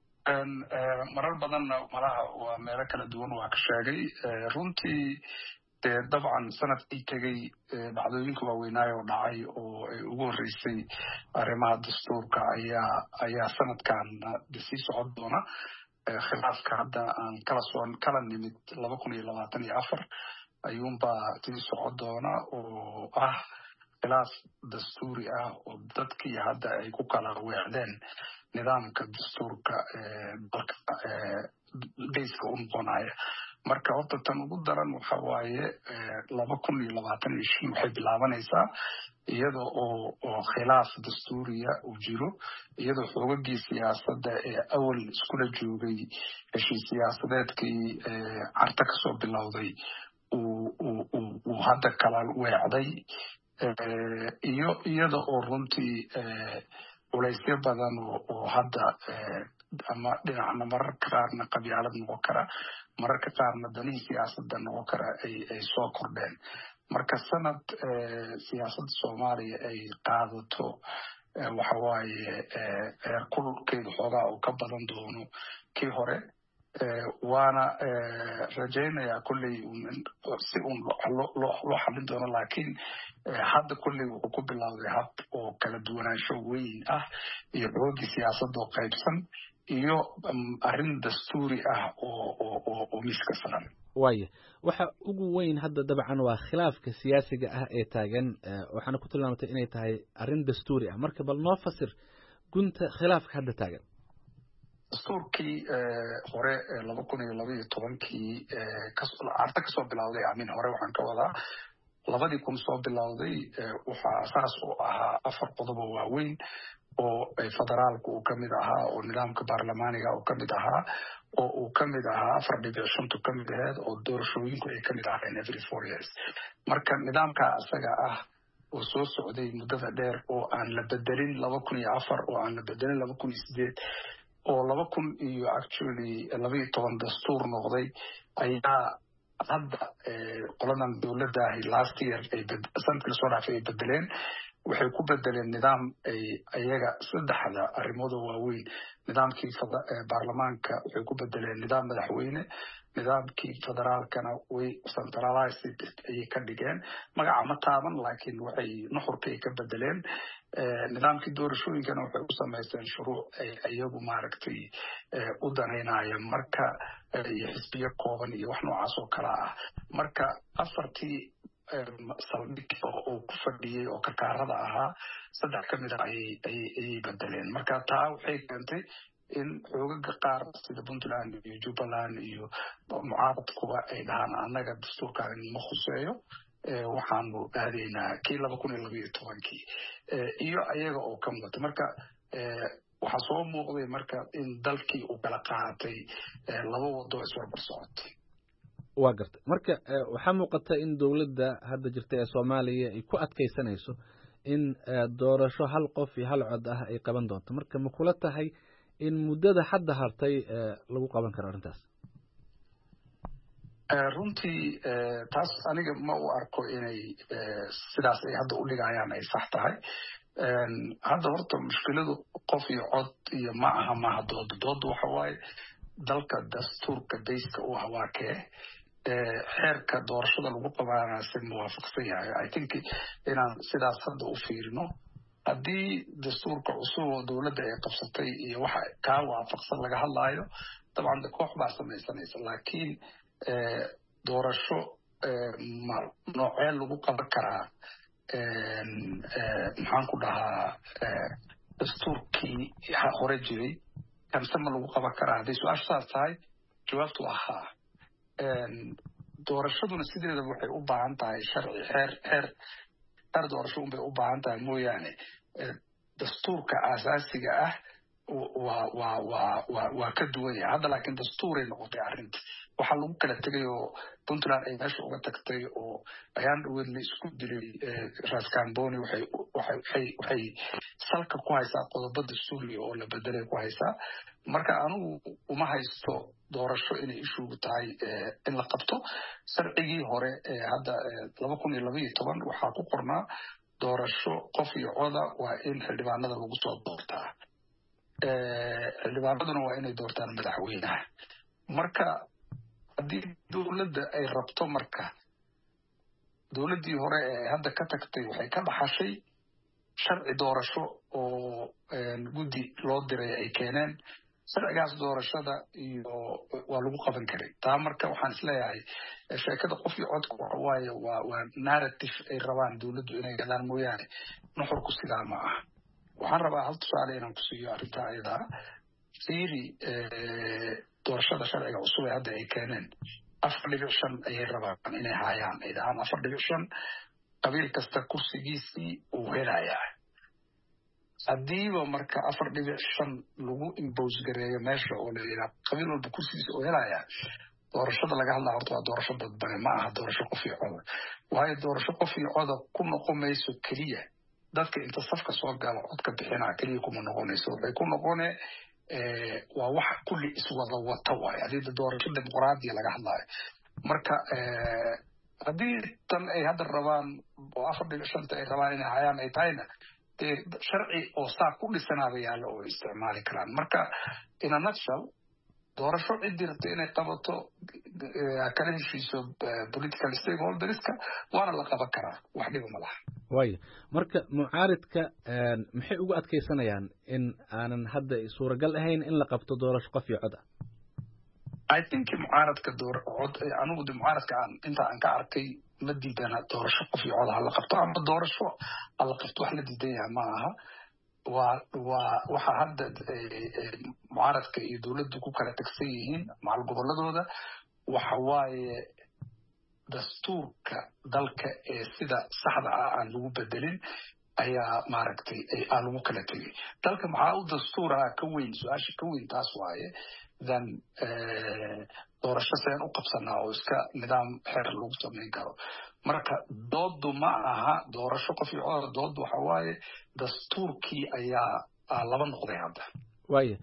[SPEAKER 2] marar badanna malaha waa meelo kala duwan waa ka sheegay. runtii dee dabcan sanadkii tegey dhacdooyinka waaweynaayo oo dhacay oo ay ugu horreysay arrimaha dastuurka ayaa ayaa sanadkan sii socon doona. khilaafka hadda aan kala soo kala nimid laba kun iyo labaatan iyo afar ayuunbaa sii socon doona oo ah khilaaf dastuuri ah oo dadkii hadda ay ku kala weecdeen nidaamka dastuurka dalka geyska u noqonaya. marka horta tan ugu daran waxa waaye laba kun iyo labaatan iyo shan waxay bilaabanaysaa iyada oo oo khilaaf dastuuriya uu jiro, iyadoo xoogagii siyaasadda ee awal iskula joogay heshiis siyaasadeedkii carta kasoo bilowday uu hadda kala weecday, iyo iyada oo runtii culaysyo badan oo hadda ama dhinacna mararka qaarna qabyaalad noqon kara, mararka qaarna danihii siyaasadda noqon kara ay ay soo kordheen. marka sanad siyaasadda Soomaaliya ay qaadato waxa waaye heer kulkeedu xoogaa uu ka badan doono kii hore, waana rajaynayaa kolley si uun loo xallin doono. laakiin hadda kolley wuxuu ku bilowday hab oo kala duwanaansho weyn ah iyo xoogii siyaasadda oo qaybsan iyo arrin dastuuri ah oo oo oo miiska saaran.
[SPEAKER 14] waaye waxa ugu weyn hadda dabcan waa khilaafka siyaasiga ah ee taagan, waxaana ku tilmaamtay inay tahay arrin dastuuri ah. marka bal noo fasir gunta khilaafka hadda taagan.
[SPEAKER 2] dastuurkii hore laba kun iyo laba iyo tobankii carta kasoo bilowday amin hore waxaan ka wadaa labadii kun soo bilowday, waxaa asaas u ahaa afar qodob oo waaweyn oo federaalku uu ka mid ahaa, oo nidaamka baarlamaaniga uu ka mid ahaa, oo uu ka mid ahaa afar dhibic shantu ka mid aheed, oo doorashooyinku ay ka mid ahaayeen every four years. marka nidaamkaa isaga ah oo soo socday muddada dheer oo aan la bedelin laba kun iyo afar, oo aan la bedelin laba kun iyo sideed, oo laba kun iyo actually laba iyo toban dastuur noqday, ayaa hadda qoladan dowladda ahi last year ay sanadkii lasoo dhaafay ay bedeleen. waxay ku bedeleen nidaam ay ayaga saddexda arrimood oo waaweyn nidaamkii baarlamaanka waxay ku bedeleen nidaam madaxweyne nidaamkii federaalkana way centralized ayay ka dhigeen magaca ma taaban laakiin waxay nuxurkay ka bedeleen nidaamkii doorashooyinkana waxay u samaysteen shuruuc ay iyagu maaragtay u danaynaya marka iyo xisbiyo kooban iyo wax noocaas oo kala ah marka afartii saldhig oo ku fadhiyey oo karkaarada ahaa saddex ka mid a ayay bedeleen marka taa waxay keentay in xoogaga qaar sida puntland iyo jubbaland iyo mucaaradkuba ay dhahaan annaga dastuurkaan ma khuseeyo waxaanu aadaynaa kii laba kun iyo labaiyo tobankii iyo ayaga oo ka mudata marka waxaa soo muuqday marka in dalkii uu kala qaatay laba wado isbarbar socotay
[SPEAKER 14] waa gartay marka waxaa muuqata in dowladda hadda jirta ee soomaaliya ay ku adkaysanayso in doorasho hal qof iyo hal cod ah ay qaban doonto marka ma kula tahay in muddada hadda hartay lagu qaban karo arrintaas
[SPEAKER 2] runtii taas aniga ma u arko inay sidaas ay hadda u dhigayaan ay sax tahay hadda horta mushkiladu qof iyo cod iyo ma aha maaha dooda dooda waxa waaye dalka dastuurka bayska u ah waa kee xeerka doorashada lagu qabaana si muwaafaqsan yahay i think inaan sidaas hadda u fiirino haddii dastuurka cusub oo dowladda ay qabsatay iyo waxa kaa waafaqsan laga hadlaayo dabcan koox baa samaysanaysa laakiin doorasho noocee lagu qaban karaa maxaan ku dhahaa dastuurkii hore jiray kamse ma lagu qaban karaa hadday su-aasha saas tahay jawaabtu ahaa doorashaduna sideedaba waxay u baahan tahay sharci xeer xeer xeer doorasho unbay u baahan tahay mooyaane dastuurka aasaasiga ah waa waa waa waa waa ka duwan yahay hadda laakiin dastuuray noqotay arrinta waxaa lagu kala tegay oo puntland ay meesha uga tagtay oo ayaan dhaweed la isku dilay raskamboni waxay waxay waxay salka ku haysaa qodobo dastuuri oo la bedelay ku haysaa marka anigu uma haysto doorasho inay ishugu tahay in la qabto sharcigii hore hadda laba kun iyo labaiyo toban waxaa ku qornaa doorasho qof iyo coda waa in xildhibaanada lagu soo doortaa xildhibaanaduna waa inay doortaan madaxweynaha marka haddii dowladda ay rabto marka dowladdii hore ee hadda ka tagtay waxay ka dhaxashay sharci doorasho oo guddi loo diray ay keeneen sharcigaas doorashada iyo waa lagu qaban karay taa marka waxaan isleeyahay sheekada qof iyo codka waxa waaye waa waa narrative ay rabaan dowladdu inay gadaan mooyaane nuxurku sidaa ma ah waxaan rabaa hal tusaale inaan ku siiyo arrintaa ayadaa fiiri doorashada sharciga cusub ee hadda ay keeneen afar dhibic shan ayay rabaan inay haayaan ay dhahaan afar dhibic shan qabiil kasta kursigiisii uu helayaa haddiiba marka afar dhibic shan lagu imbose gareeyo meesha oo la yidhaha qabiil walba kursigiisa uu helayaa doorashada laga hadlaa horta waa doorasho dadbane ma aha doorasho qof iyo coda waayo doorasho qof iyo coda ku noqon mayso keliya dadka inta safka soo gala codka bixinaa keliya kuma noqonayso waxay ku noqone waa wax kulli iswada wata waayo haddii doorasho dimuqraadiya laga hadlaayo marka haddii tan ay hadda rabaan oo afar dhibic shanta ay rabaan inay hayaan ay tahayna dee sharci oo saa ku dhisanaaba yaallo oo isticmaali karaan marka in a nutshell doorasho ciddii rabta inay qabato kala heshiiso political stakeholderska waana la qaban karaa wax dhiba ma laha
[SPEAKER 14] waayo marka mucaaridka maxay ugu adkaysanayaan in aanan hadda suuragal ahayn in la qabto doorasho qof iyo cod ah
[SPEAKER 2] i think mucaaradka door cod anigu de mucaaradka aan inta aan ka arkay ma diidana doorasho qof iyo cod ha la qabto ama doorasho ha la qabto wax la diidan yahay ma aha waa waa waxa hadda mucaaradka iyo dowladdu ku kala tagsan yihiin macal gobolladooda waxa waaye dastuurka dalka ee sida saxda ah aan lagu bedelin ayaa maaragtay aan lagu kala tegay dalka maxaa u dastuuraha ka weyn su-aasha ka weyn taas waaye then doorasho seen u qabsanaa oo iska nidaam xeer lagu samayn karo marka doodu ma aha doorasho qof iyo cod doodu waxa waaye dastuurkii ayaa laba noqday hadda
[SPEAKER 14] waayo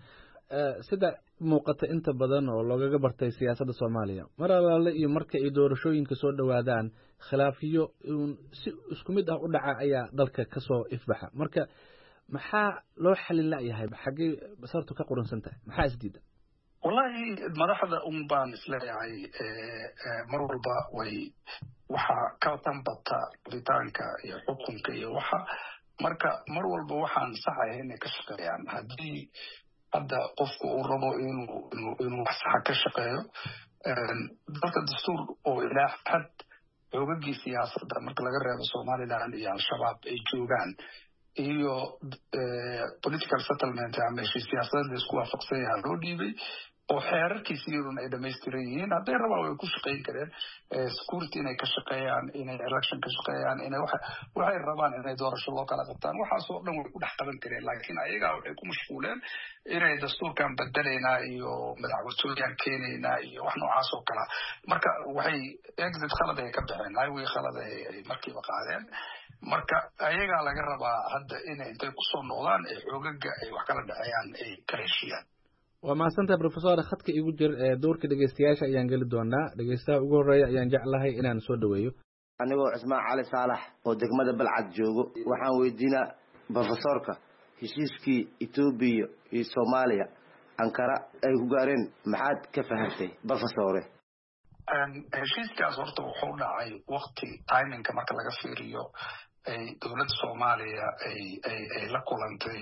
[SPEAKER 14] sida muuqata inta badan oo loogaga bartay siyaasadda soomaaliya mar alaale iyo marka ay doorashooyinka soo dhowaadaan khilaafiyo si isku mid ah u dhaca ayaa dalka ka soo ifbaxa marka maxaa loo xalin la'yahay xaggee basartu ka quransan tahay maxaa isdiida
[SPEAKER 2] wallahi madaxda un baan isleeyahay mar walba way waxaa ka tanbata rabitaanka iyo xukunka iyo waxa marka mar walba waxaan saxahay inay ka shaqeeyaan haddii hadda qofku uu rabo inuu inuu inuu wax saxa ka shaqeeyo dalka dastuur oo ilaa xad xoogagii siyaasadda marka laga reebo somaliland iyo al-shabaab ay joogaan iyo political settlement ama heshiis siyaasadeed la isku waafaqsan yahay loo dhiibay oo xeerarkiisi iyaduna ay dhamaystiran yihiin hadday rabaan way ku shaqayn kareen security inay ka shaqeeyaan inay election ka shaqeeyaan inay waxay rabaan inay doorasho loo kala qabtaan waxaasoo dhan way ku dhex qaban kareen laakiin ayagaa waxay ku mashquuleen inay dastuurkan bedelaynaa iyo madaxweynahan keenaynaa iyo wax noocaas oo kala marka waxay exit khalad ay ka baxeen highway khalad ay markiiba qaadeen marka ayagaa laga rabaa hadda inay intay kusoo noqdaan ee xoogaga ay wax kala dhexeeyaan ay kala heshiyaan
[SPEAKER 14] waa mahadsantahay professor khadka igu jir ee doorka dhegeystayaasha ayaan geli doonaa dhegeystaha ugu horreeya ayaan jeclahay inaan soo dhaweeyo
[SPEAKER 15] anigoo cismaan cali saalax oo degmada balcad joogo waxaan weydiinaa professorka heshiiskii etoobiya iyo soomaaliya ankara ay ku gaareen maxaad ka fahamtay professore
[SPEAKER 2] heshiiskaas horta wuxuu dhacay wakti timingka marka laga fiiriyo ay dowladda soomaaliya ay ay ay la kulantay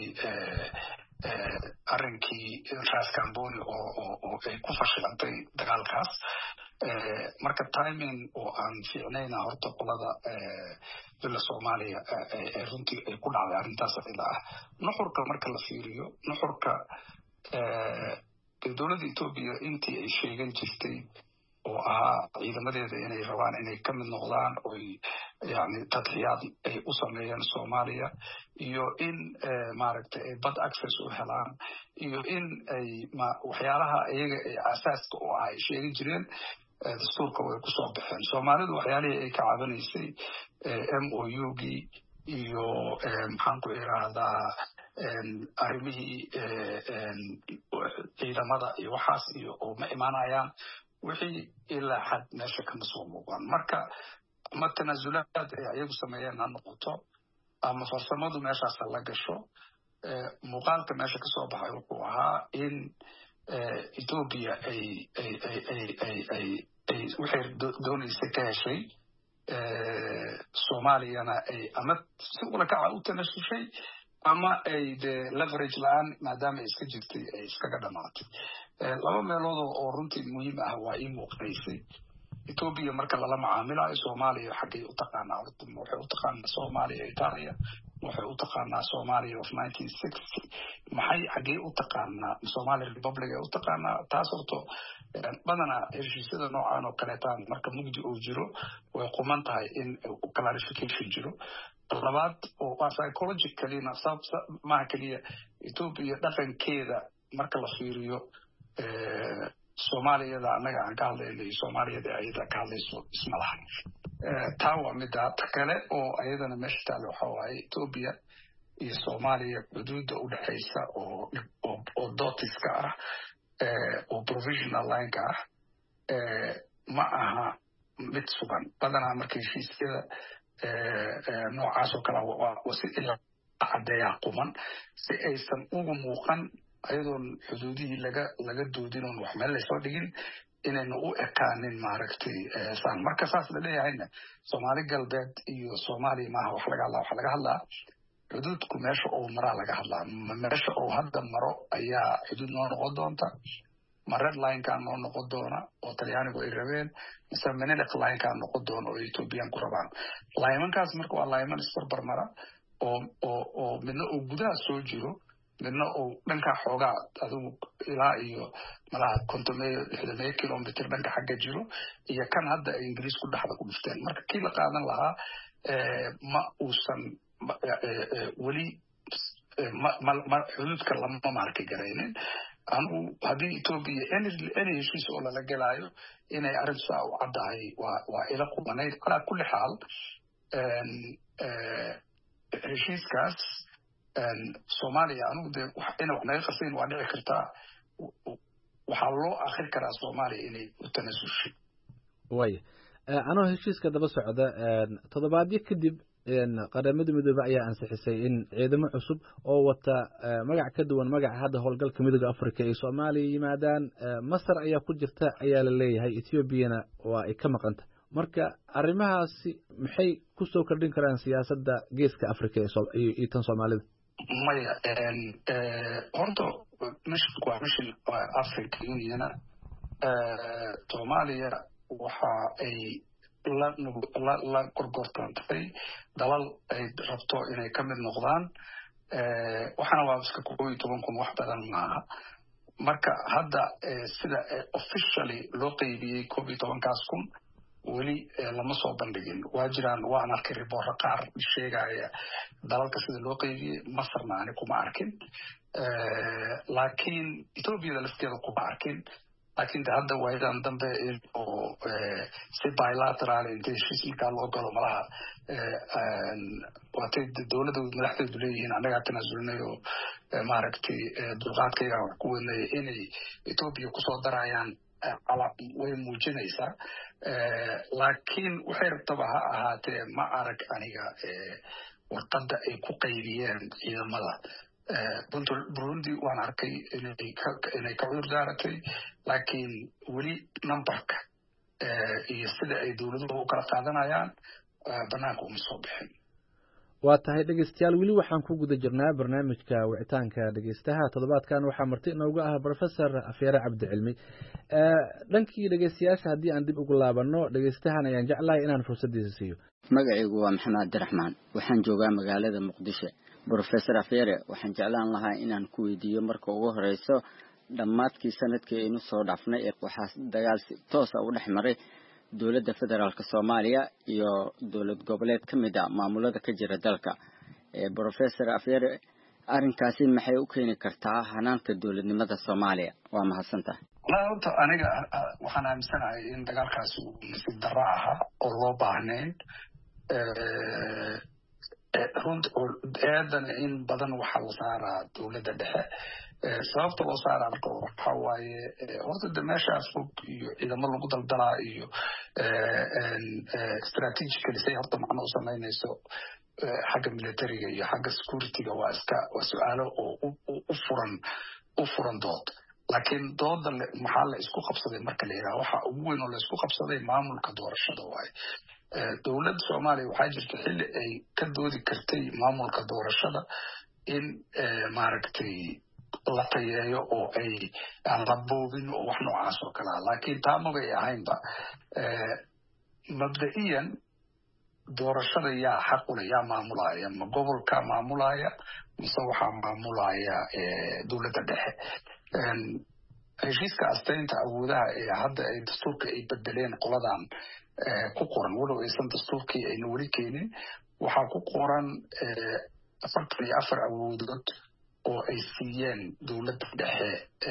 [SPEAKER 2] arrinkii ras camboni oo oo ay ku fashilantay dagaalkaas marka timing oo aan fiicnayna horta qolada dowladda soomaaliya runtii ay ku dhacday arrintaas ila ah nuxurka marka la fiiriyo nuxurka dowladda etoobiya intii ay sheegan jirtay oo ahaa ciidamadeeda inay rabaan inay ka mid noqdaan oy yani tadxiyaad ay u sameeyeen soomaaliya iyo in maaragtay ay bad access u helaan iyo in ay waxyaalaha iyaga ay asaaska u ah ay sheegan jireen dastuurka way kusoo baxeen soomaalidu waxyaalihii ay ka cabanaysay m o u gii iyo maxaan ku irahdaa arrimihii ciidamada iyo waxaas iyo oo ma imaanayaan wixii ilaa xad meesha kama soo muuqan marka ama tanaasulaad ay ayagu sameeyeen ha noqoto ama farsamadu meeshaas la gasho muuqaalka meesha kasoo baxay wuxuu ahaa in etoobiya ay ay ay ay ay ay ay waxay doonaysay ka heshay soomaaliyana ay ama si ula kaca u tanasushay ama ay dee leverage la-aan maadaama ay iska jirtay ay iskaga dhamaatay laba meelood oo runtii muhiim ah waa ii muuqanaysay etoobiya marka lala macaamilayo soomaaliya xaggay u taqaanaa horta waxay u taqaanaa soomaaliya itaaliya waxay u taqaanaa soomaaliya of nineteen sixty maxay xaggay u taqaanaa somali republic ay u taqaanaa taas horto badanaa heshiisyada noocan oo kaleetaan marka mugdi uu jiro way quman tahay in clarification jiro labaad oo waa psychologicalina maaha keliya etoobiya dhaqankeeda marka la fiiriyo soomaaliyada annaga aan ka hadlayno iyo soomaaliyada ayada ka hadlayso isma lahan taa waa midda ta kale oo ayadana meesha taale waxa waaye etoobiya iyo soomaaliya xuduudda u dhexaysa oo oo dotiska ah oo provisional lineka ah ma aha mid sugan badanaa marka heshiisyada noocaas oo kale waa si ilaa caddeeyaa quman si aysan ugu muuqan ayadoon xuduudihii laga laga doodin oon wax meel laysoo dhigin inaynu u ekaanin maaragtay saan marka saas la leeyahayna soomaali galbeed iyo soomaaliya maaha wax laga hadlaa waxa laga hadlaa xuduudku meesha uu maraa laga hadlaa meesha uu hadda maro ayaa xuduud noo noqon doonta ma red linekaa noo noqon doona oo talyaanigu ay rabeen mise menelic linekaa noqon doona oo ethoobiyan ku rabaan laymankaas marka waa layman isbarbar mara oo oo oo midna uu gudaha soo jiro midna uu dhankaa xoogaa adigu ilaa iyo malaha kontomeeyo lixdameeyo kilomitr dhanka xagga jiro iyo kan hadda ay ingiriisku dhexda ku dhifteen marka kii la qaadan lahaa ma uusan weli xuduudka lama maarka garaynin anigu haddii etoobiya any heshiis oo lala gelaayo inay arrintaa u caddahay waa waa ila qubanayd calaa kulli xaal heshiiskaas soomaaliya anigu dee ina wax naga qasayn waa dhici kartaa waxaa loo akhri karaa soomaaliya inay u tanasushay
[SPEAKER 14] waya anoo heshiiska daba socda toddobaadyo kadib qaramada midoobe ayaa ansixisay in ciidamo cusub oo wata magac ka duwan magaca hadda howlgalka midooda africa ay soomaaliya yimaadaan masar ayaa ku jirta ayaa la leeyahay ethoobiana waa ay ka maqanta marka arrimahaasi maxay ku soo kordhin karaan siyaasadda geeska africa iyo tan soomaalida
[SPEAKER 2] maya horta mishanku waa mishan africa uniona soomaaliya waxa ay la gorgortantay dalal ay rabto inay ka mid noqdaan waxaana waa iska koob iyo toban kun wax badan maaha marka hadda sida officially loo qeybiyey koob iyo tobankaas kun weli lama soo bandhigin waa jiraan waan arkay riboorro qaar sheegaya dalalka sida loo qeybiyey masarna ani kuma arkin laakiin ethoobiada lafteeda kuma arkin laakiin de hadda waayadan dambe oo si bilateral inta heshiis markaa loo galo malaha waatay dowladda madaxdeedu leeyihiin annagaa tanaasulnay oo maaragtay dulqaadkayga wax ku wadnay inay etoobiya kusoo darayaan way muujinaysaa laakiin waxay rabtaba ha ahaatee ma arag aniga warqadda ay ku qaybiyeen ciidamada burundi waan arkay inay ka cudur daaratay laakiin weli numberka iyo sida ay dowladuhu u kala qaadanayaan banaanka uma soo bixin
[SPEAKER 14] waa tahay dhegeystayaal weli waxaan ku guda jirnaa barnaamijka wicitaanka dhegeystaha toddobaadkan waxaa marti inoogu ah professor afyare cabdicilmi dhankii dhegeystayaasha haddii aan dib ugu laabano dhegeystahan ayaan jeclahay inaan fursaddiisa siiyo
[SPEAKER 16] magacaygu waa maxamed cabdiraxmaan waxaan joogaa magaalada muqdisho professor afyare waxaan jeclaan lahaa inaan ku weydiiyo marka ugu horeyso dhammaadkii sanadkii aynu soo dhaafnay waxaa dagaal si toosa u dhex maray dowladda federaalk soomaaliya iyo dowlad goboleed ka mid a maamulada ka jira dalka professor afyare arrinkaasi maxay u keeni kartaa hanaanka dowladnimada soomaaliya waa mahadsantahay
[SPEAKER 2] walahi horta aniga waxaan aaminsanahay in dagaalkaasi uu nasiib darro ahaa oo loo baahnayn runta eedan in badan waxaa la saaraa dowladda dhexe sababta loo saaraa marka waxa waaye horta de meeshaas fog iyo ciidamo lagu daldalaa iyo strategically say horta macno u samaynayso xagga militariga iyo xagga securityga waa iska waa su-aalo oo u furan u furan dood laakiin dooda maxaa la isku qabsaday marka la yidhaha waxa ugu weyn oo la isku qabsaday maamulka doorashada waaye dowladda soomaaliya waxaa jirta xilli ay ka doodi kartay maamulka doorashada in maaragtay la tayeeyo oo ay aan la boobin oo wax noocaas oo kale ah laakiin taa mabay ahaynba mabda'iyan doorashada yaa xaq ule yaa maamulaya ma gobolka maamulaya mise waxaa maamulaya dowladda dhexe heshiiska asteynta awoodaha ee hadda ay dastuurka ay bedeleen qoladan ku qoran walow aysan dastuurkii ayna weli keenin waxaa ku qoran afartan iyo afar awoodood oo ay siiyeen dowladda dhexe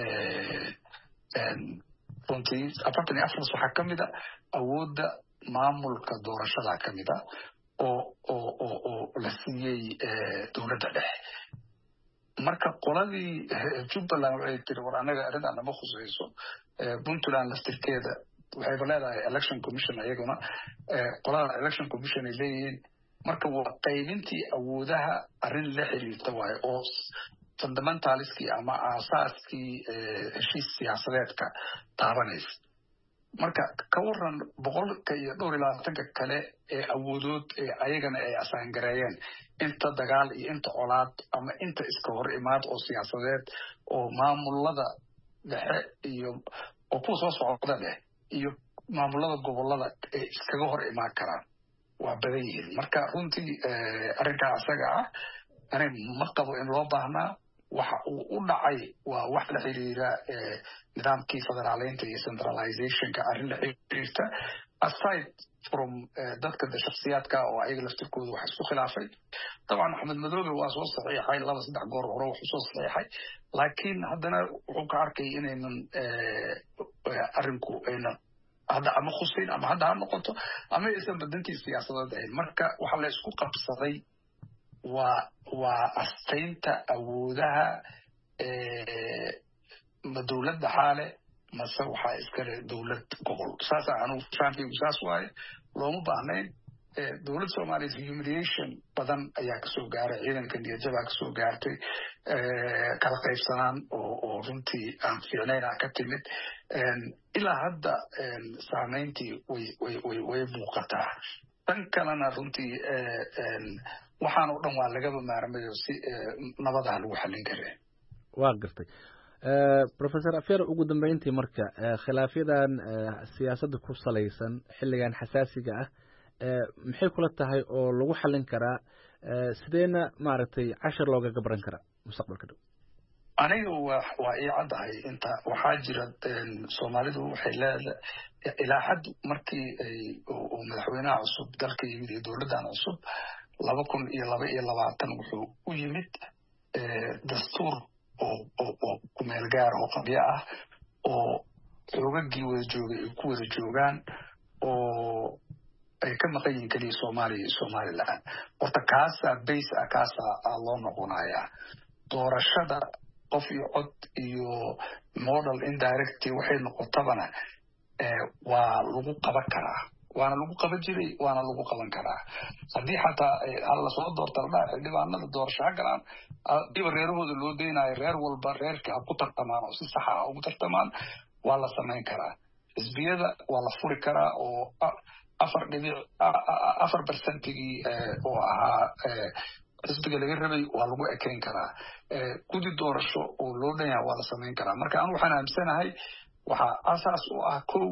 [SPEAKER 2] runtii afartan iyo afartas waxaa ka mid a awoodda maamulka doorashada ka mid a oo oo oo oo la siiyey dowladda dhexe marka qoladii jubbaland waxay tiri war anaga arrintan nama khusayso puntland laftirkeeda waxayba leedahay election commission iyaguna qolada election commission ay leeyihiin marka waa qaybintii awoodaha arrin la xiriirta waaye oo fundamentaliskii ama aasaaskii heshiis siyaasadeedka taabanaysa marka ka waran boqolka iyo dhowr iyo labaatanka kale ee awoodood ee ayagana ay asaangareeyeen inta dagaal iyo inta colaad ama inta iska hor imaad oo siyaasadeed oo maamulada dhexe iyo oo kuwa soo socda dheh iyo maamulada gobolada ay iskaga hor imaan karaan waa badan yihiin marka runtii arrinkaa isaga ah ani ma qabo in loo baahnaa waxa uu u dhacay waa wax la xiriira nidaamkii federaaleynta iyo centralizationka arrin la xiriirta aside from dadka de shaksiyaadka oo ayaga laftirkooda wax isku khilaafay dabcan axmed madoobe waa soo saxiixay laba saddex goor hore wax usoo saxiixay laakiin haddana wuxuu ka arkay inaynan arrinku aynan hadda ama khusayn ama hadda ha noqoto ama aysan badantii siyaasadeed ahayn marka waxa la isku qabsaday waa waa astaynta awoodaha ma dowladda xaale mase waxaa iskale dowlad gobol saasa anugu fahamkaygu saas waaye looma baahnayn dowladda soomaaliya humiliation badan ayaa kasoo gaaray ciidanka niyadjabaa kasoo gaartay kala qaybsanaan oo oo runtii aan fiicnayn ka timid ilaa hadda saamayntii way way way way muuqataa tan kalena runtii waxaan oo dhan waa lagaba maarmayo si nabadaha lagu xallin kare
[SPEAKER 14] waa gartay professor afyar ugu dambeyntii marka khilaafyadan siyaasadda ku salaysan xilligan xasaasiga ah maxay kula tahay oo lagu xallin karaa sideena maaragtay cashar loogaga baran karaa mustaqbalka dhow
[SPEAKER 2] aniga waa waa ii caddahay inta waxaa jira soomaalidu waxay leedahay ilaa xad markii uu madaxweynaha cusub dalka yimid iyo dowladdan cusub laba kun iyo laba iyo labaatan wuxuu u yimid dastuur oo oo oo ku meel gaar oo qabyo ah oo xoogagii wada joogay ay ku wada joogaan oo ay ka maqan yihiin keliya soomaaliya iyo somaliland horta kaasaa base ah kaasaa loo noqonayaa doorashada qof iyo cod iyo model indirecty waxay noqotabana waa lagu qaban karaa waana lagu qaban jiray waana lagu qaban karaa haddii xataa hala soo doorta ladhaa xildhibaanada doorasho ha galaan diba reerahooda loo deynayo reer walba reerka ha ku tartamaan oo si saxa ha ugu tartamaan waa la samayn karaa xisbiyada waa la furi karaa oo afar dhibic afar percentigii oo ahaa xisbiga laga rabay waa lagu ekeyn karaa gudi doorasho oo loo dhan yahay waa la samayn karaa marka anu waxaan aamsanahay waxaa asaas u ah kow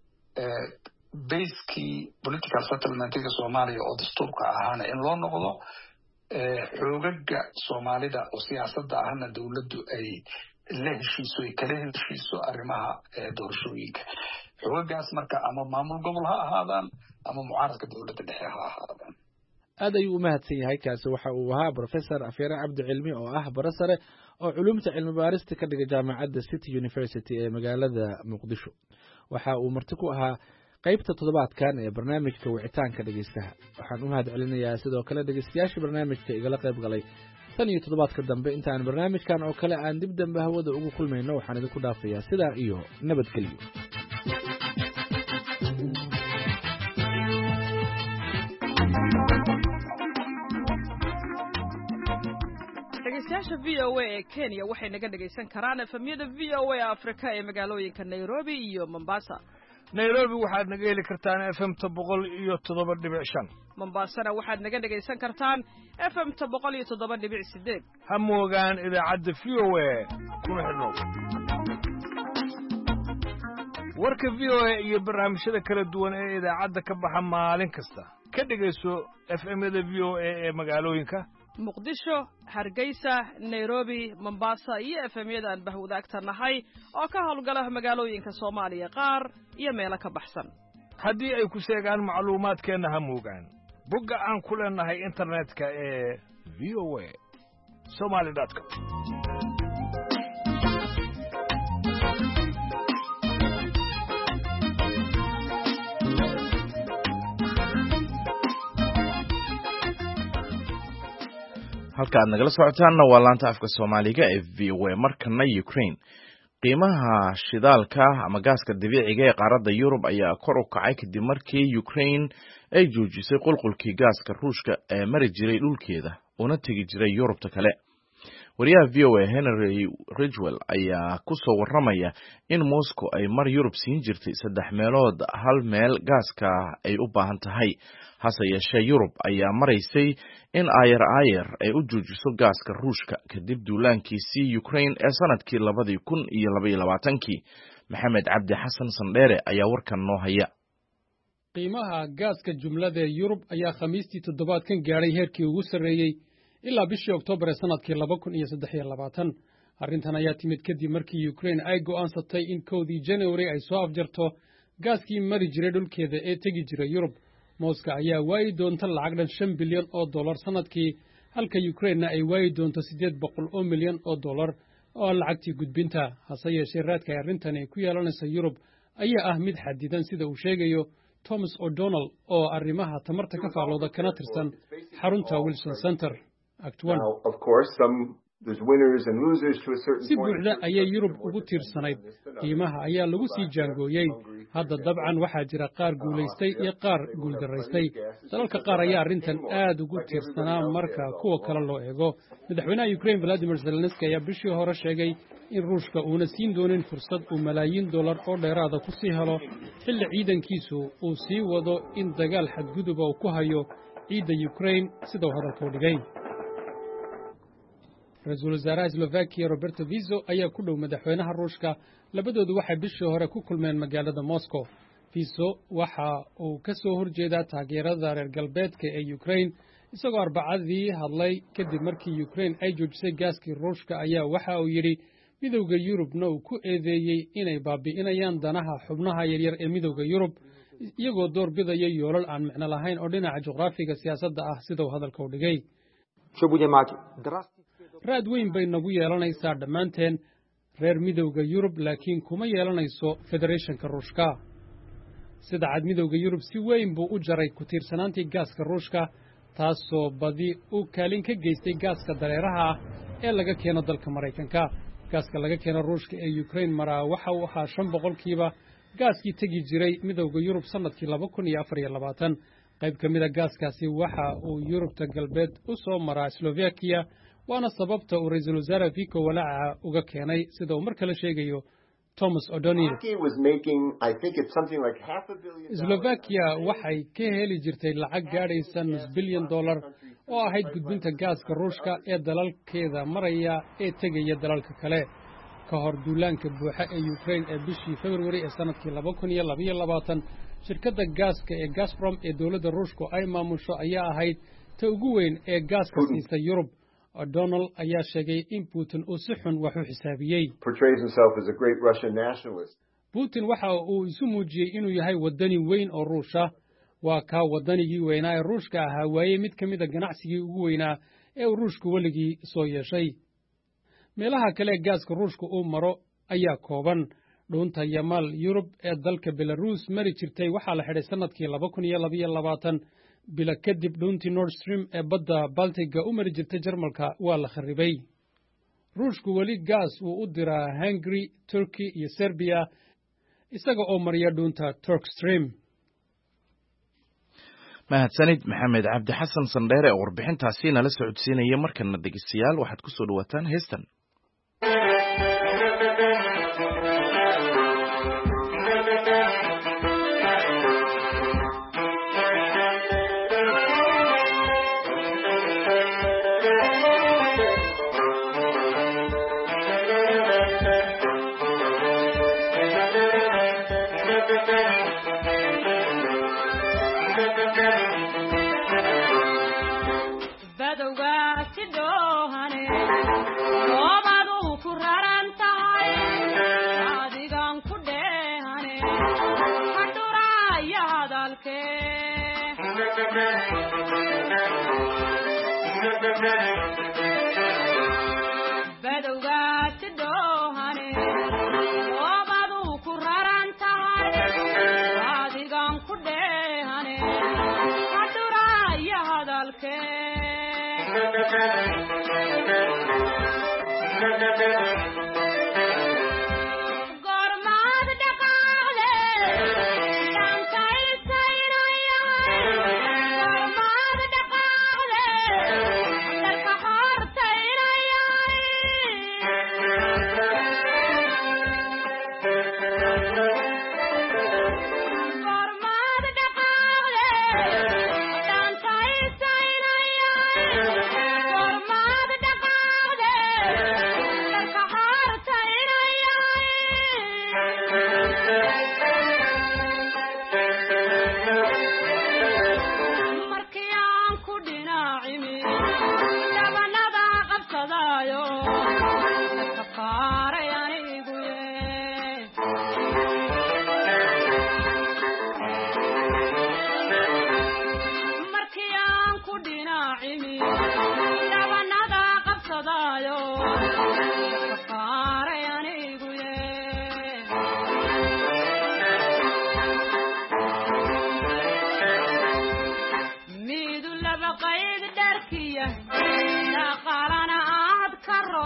[SPEAKER 2] baskii political settlementiga soomaaliya oo dastuurka ahaana in loo noqdo xoogaga soomaalida oo siyaasadda ahna dowladdu ay la heshiiso ay kala heshiiso arrimaha doorashooyinka xoogagaas marka ama maamul gobol ha ahaadaan ama mucaaradka dowladda dhexe ha ahaadaan
[SPEAKER 14] aad ayuu u mahadsan yahay kaasi waxa uu ahaa professor afyare cabdi cilmi oo ah bara sare oo culumta cilmi baarista ka dhiga jaamacadda city university ee magaalada muqdisho waxa uu marti ku ahaa qaybta toddobaadkan ee barnaamijka wicitaanka dhegeystaha waxaan u mahad celinayaa sidoo kale dhegeystayaasha barnaamijka igala qayb galay tan iyo toddobaadka dambe intaan barnaamijkan oo kale aan dib dambe hawada ugu kulmayno waxaan idinku dhaafayaa sidaa iyo nabadgelyo
[SPEAKER 17] dhegeystayaasha v o a ee Kenya waxay naga dhageysan karaan efemyada v o a Afrika ee magaalooyinka Nairobi iyo Mombasa.
[SPEAKER 18] Nairobi waxaad naga heli kartaan F M boqol iyo toddoba dhibic shan.
[SPEAKER 17] Mombasana waxaad naga dhageysan kartaan F M boqol iyo toddoba dhibic sideed.
[SPEAKER 18] Ha moogaan idaacadda V O A kuna xidhnow. Warka V O A iyo barnaamijyada kala duwan ee idaacadda ka baxa maalin kasta. Ka dhageyso F M-yada V O A ee magaalooyinka
[SPEAKER 17] muqdisho, hargeysa, nairobi, mombasa iyo efemyada aan bahwadaagta nahay oo ka howlgala magaalooyinka soomaaliya qaar iyo meelo ka baxsan.
[SPEAKER 18] haddii ay ku sheegaan macluumaadkeenna ha moogaan bogga aan ku leenahay internetka ee v o a somali dot com.
[SPEAKER 1] halka aad nagala socotaanna waa laanta afka soomaaliga ee v o a markana Ukraine qiimaha shidaalka ama gaaska dabiiciga ee qaaradda Yurub ayaa kor u kacay kadib markii Ukraine ay joojisay qulqulkii gaaska Ruushka ee mari jiray dhulkeeda una tagi jiray Yurubta kale. wariyaha v o a Henry Ridgwell ayaa ku soo warramaya in Moscow ay mar Yurub siin jirtay saddex meelood hal meel gaaska ay u baahan tahay hase yeeshee Yurub ayaa maraysay in ayar ayar ay u joojiso gaaska Ruushka kadib duulaankiisii Ukraine ee sanadkii labadii kun iyo laba iyo labaatankii. Maxamed Cabdi Xasan Sandheere ayaa warkan noo haya.
[SPEAKER 19] qiimaha gaaska jumlada ee Yurub ayaa khamiistii toddobaadkan gaaray heerkii ugu sarreeyay ilaa bishii Oktoobar ee sanadkii laba kun iyo saddex iyo labaatan. arrintan ayaa timid kadib markii Ukraine ay go'aansatay in kowdii January ay soo afjarto gaaskii mari jiray dhulkeeda ee tegi jiray Yurub. Moscow ayaa waayi doonta lacag dhan shan bilyan oo dollar sanadkii halka Ukraine ay waayi doonto siddeed boqol oo milyan oo dollar oo lacagtii gudbinta. hase yeeshee raadka arrintani ku yeelanaysa Yurub ayaa ah mid xadidan sida uu sheegayo Thomas O'Donnell oo arrimaha tamarta ka faalooda kana tirsan xarunta Wilson Center. act one si buuxda ayay yurub ugu tiirsanayd qiimaha ayaa lagu sii jaangooyey hadda dabcan waxaa jira qaar guulaystay iyo qaar guuldaraystay dalalka qaar ayaa arrintan aad ugu tiirsanaa marka kuwa kale loo eego madaxweynaha Ukraine Volodymyr Zelensky ayaa bishii hore sheegay in Ruushka uuna siin doonin fursad uu malaayiin dollar oo dheeraada ku sii helo xilli ciidankiisu uu sii wado in dagaal xadguduba uu ku hayo ciidda Ukraine sida uu hadalka u dhigay ra-iisul wasaaraha Slovakia Roberto Fico ayaa ku dhow madaxweynaha Ruushka labadoodu waxay bishii hore ku kulmeen magaalada Moscow Fico waxa uu ka soo horjeedaa taageerada reer galbeedka ee Ukraine isagoo arbacadii hadlay kadib markii Ukraine ay joojisay gaaskii Ruushka ayaa waxa uu yidhi midowga Yurubna uu ku eedeeyey inay baabi'inayaan danaha xubnaha yaryar ee midowga Yurub iyagoo door bidaya yoolal aan micno lahayn oo dhinaca juqraafiga siyaasadda ah sida uu hadalka u dhigay raad weyn bay nagu yeelanaysaa dhammaanteen reer midowga Yurub laakiin kuma yeelanayso federationka Ruushka sida cad midowga Yurub si weyn buu u jaray ku tiirsanaantii gaaska Ruushka taasoo badi u kaalin ka geystay gaaska dareeraha ah ee laga keeno dalka Mareykanka gaaska laga keeno Ruushka ee Ukraine maraa waxa uu ahaa shan boqolkiiba gaaskii tegi jiray midowga Yurub sanadkii laba kun iyo afar iyo labaatan qayb ka mid ah gaaskaasi waxa uu Yurubta galbeed u soo maraa Slovakia waana sababta uu ra-iisul wasaare Fico walaaca uga keenay sida uu mar kale sheegayo Thomas O'Donnell Slovakia waxay ka heli jirtay lacag gaadhaysa nus bilyan dollar oo ahayd gudbinta gaaska Ruushka ee dalalkeeda maraya ee tegaya dalalka kale ka hor duulaanka buuxa ee Ukraine ee bishii February ee sanadkii laba kun iyo laba iyo labaatan shirkadda gaaska ee Gazprom ee dowladda Ruushka ay maamusho ayaa ahayd ta ugu weyn ee gaaska siisa Yurub O'Donnell ayaa sheegay in Putin uu si xun wax u xisaabiyey Putin waxa uu isu muujiyey inuu yahay wadani weyn oo Ruusha waa ka wadanigii weynaa ee Ruushka ahaa waaye mid ka mid ah ganacsigii ugu weynaa ee uu Ruushku waligii soo yeeshay meelaha kale gaaska Ruushka uu maro ayaa kooban dhuunta Yamal Yurub ee dalka Belarus mari jirtay waxaa la xidhay sanadkii laba kun iyo laba iyo labaatan bila kadib dhuuntii Nord Stream ee badda Baltiga u mari jirtay Jarmalka waa la kharibay Ruushku weli gaas uu u diraa Hungary, Turkey iyo Serbia isaga oo mariya dhuunta Turk Stream
[SPEAKER 1] mahadsanid maxamed cabdi xasan sandheere oo warbixintaasi nala socodsiinaya markana dhegeystayaal waxaad ku soo dhawaataan heestan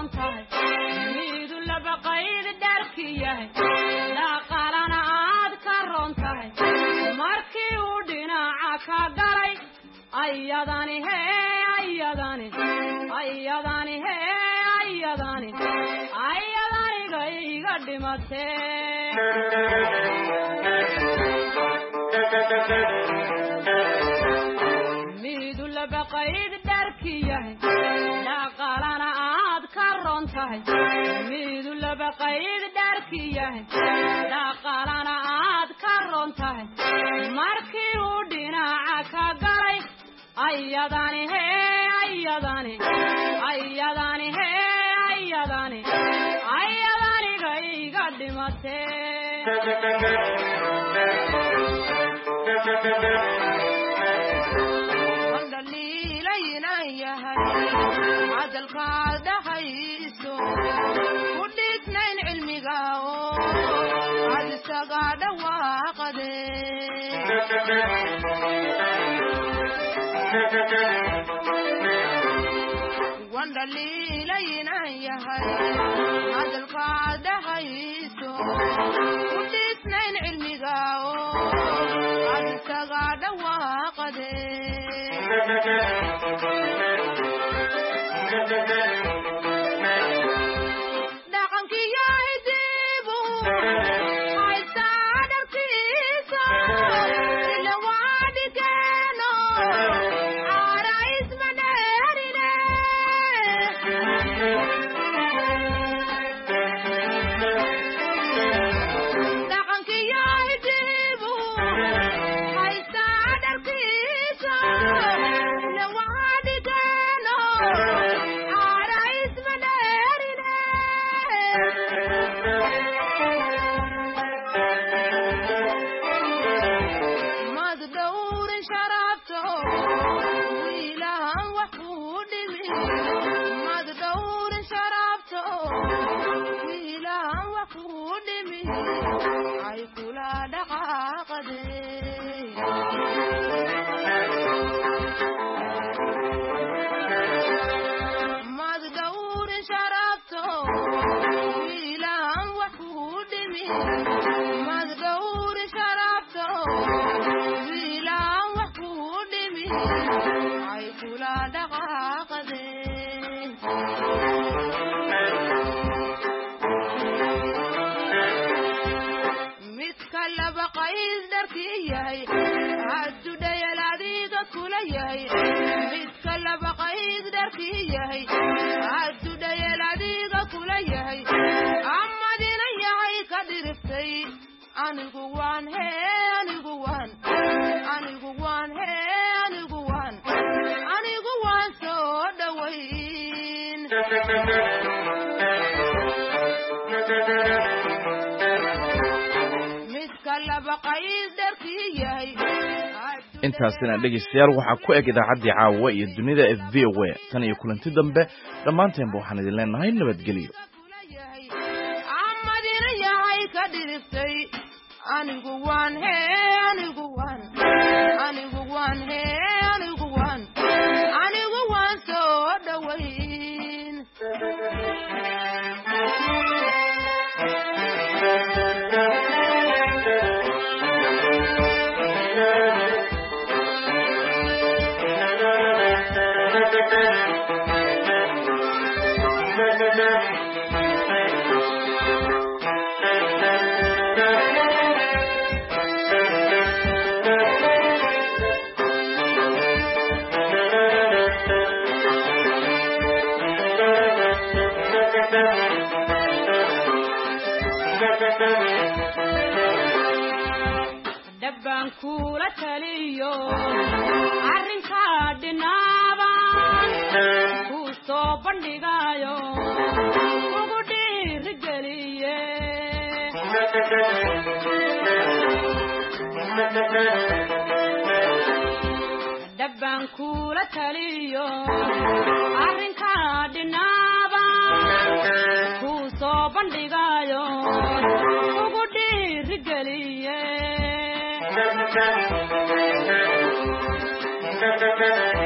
[SPEAKER 20] rontahay midu laba qayd dharkiyahay dhaqaalana aad ka rontahay markii uu dhinaca ka galay ayadani hee ayadani ayadani hee ayadani ayadaniga iga dhimatee midu laba qayd dharkiyahay dhaqaalana aad ka rontahay midu laba qayd dharkiyahay dhaqaalana aad ka rontahay markii uu dhinaca ka galay ayadani hee ayadani ayadani hee ayadani ayadaniga iga dhimatee
[SPEAKER 21] wandhaliilaynan yahay cadalkaad dhahayso ku dhiisnayn cilmiga oo ad isaga dhawaaqade wandhaliilaynan yahay cadalkaad dhahayso ku dhiisnayn cilmiga oo ad isaga dhawaaqade dhaqankiyo idibu haysaa dharkiisa ila waa dhikeeno caara ismaneerine dhaqankiyo idibu haysaa dharkiisa ila waa dhikeeno caara ismaneerine mad dhowrin sharafto wiilahan wax kuu dhimi mad dhowrin sharafto wiilahan wax kuu dhimi ay kula dhaqaaqade mad dhowrin sharafto wiilahan wax kuu dhimi mad dhowrin sharafto wiilahan wax kuu dhimi ay kula dhaqaaqade midka laba qayd dharkii yahay haddudhayal adiga kula yahay midka laba qayd dharkii yahay haddudhayal adiga kula yahay amadina yahay ka dhiriftay anigu waan hee anigu waan anigu waan hee anigu waan anigu waan soo dhawayn midka laba qayd dharkii yahay
[SPEAKER 1] intaasina dhegaystayaal waxaa ku eg idaacaddii caawa iyo dunida f v o a tan iyo kulanti dambe dhammaanteenba waxaan idin leenahay nabadgelyo
[SPEAKER 21] amadina yahay ka dhiriftay anigu waan hee anigu waan anigu waan hee anigu waan anigu waan soo dhawayn
[SPEAKER 20] dhabbaan kula taliyo arrinkaa dhinaaban kuu soo bandhigayo ugu dhiirigeliye dhabbaan kula taliyo arrinkaa dhinaaban kuu soo bandhigayo ugu dhiirigeliye Thank you.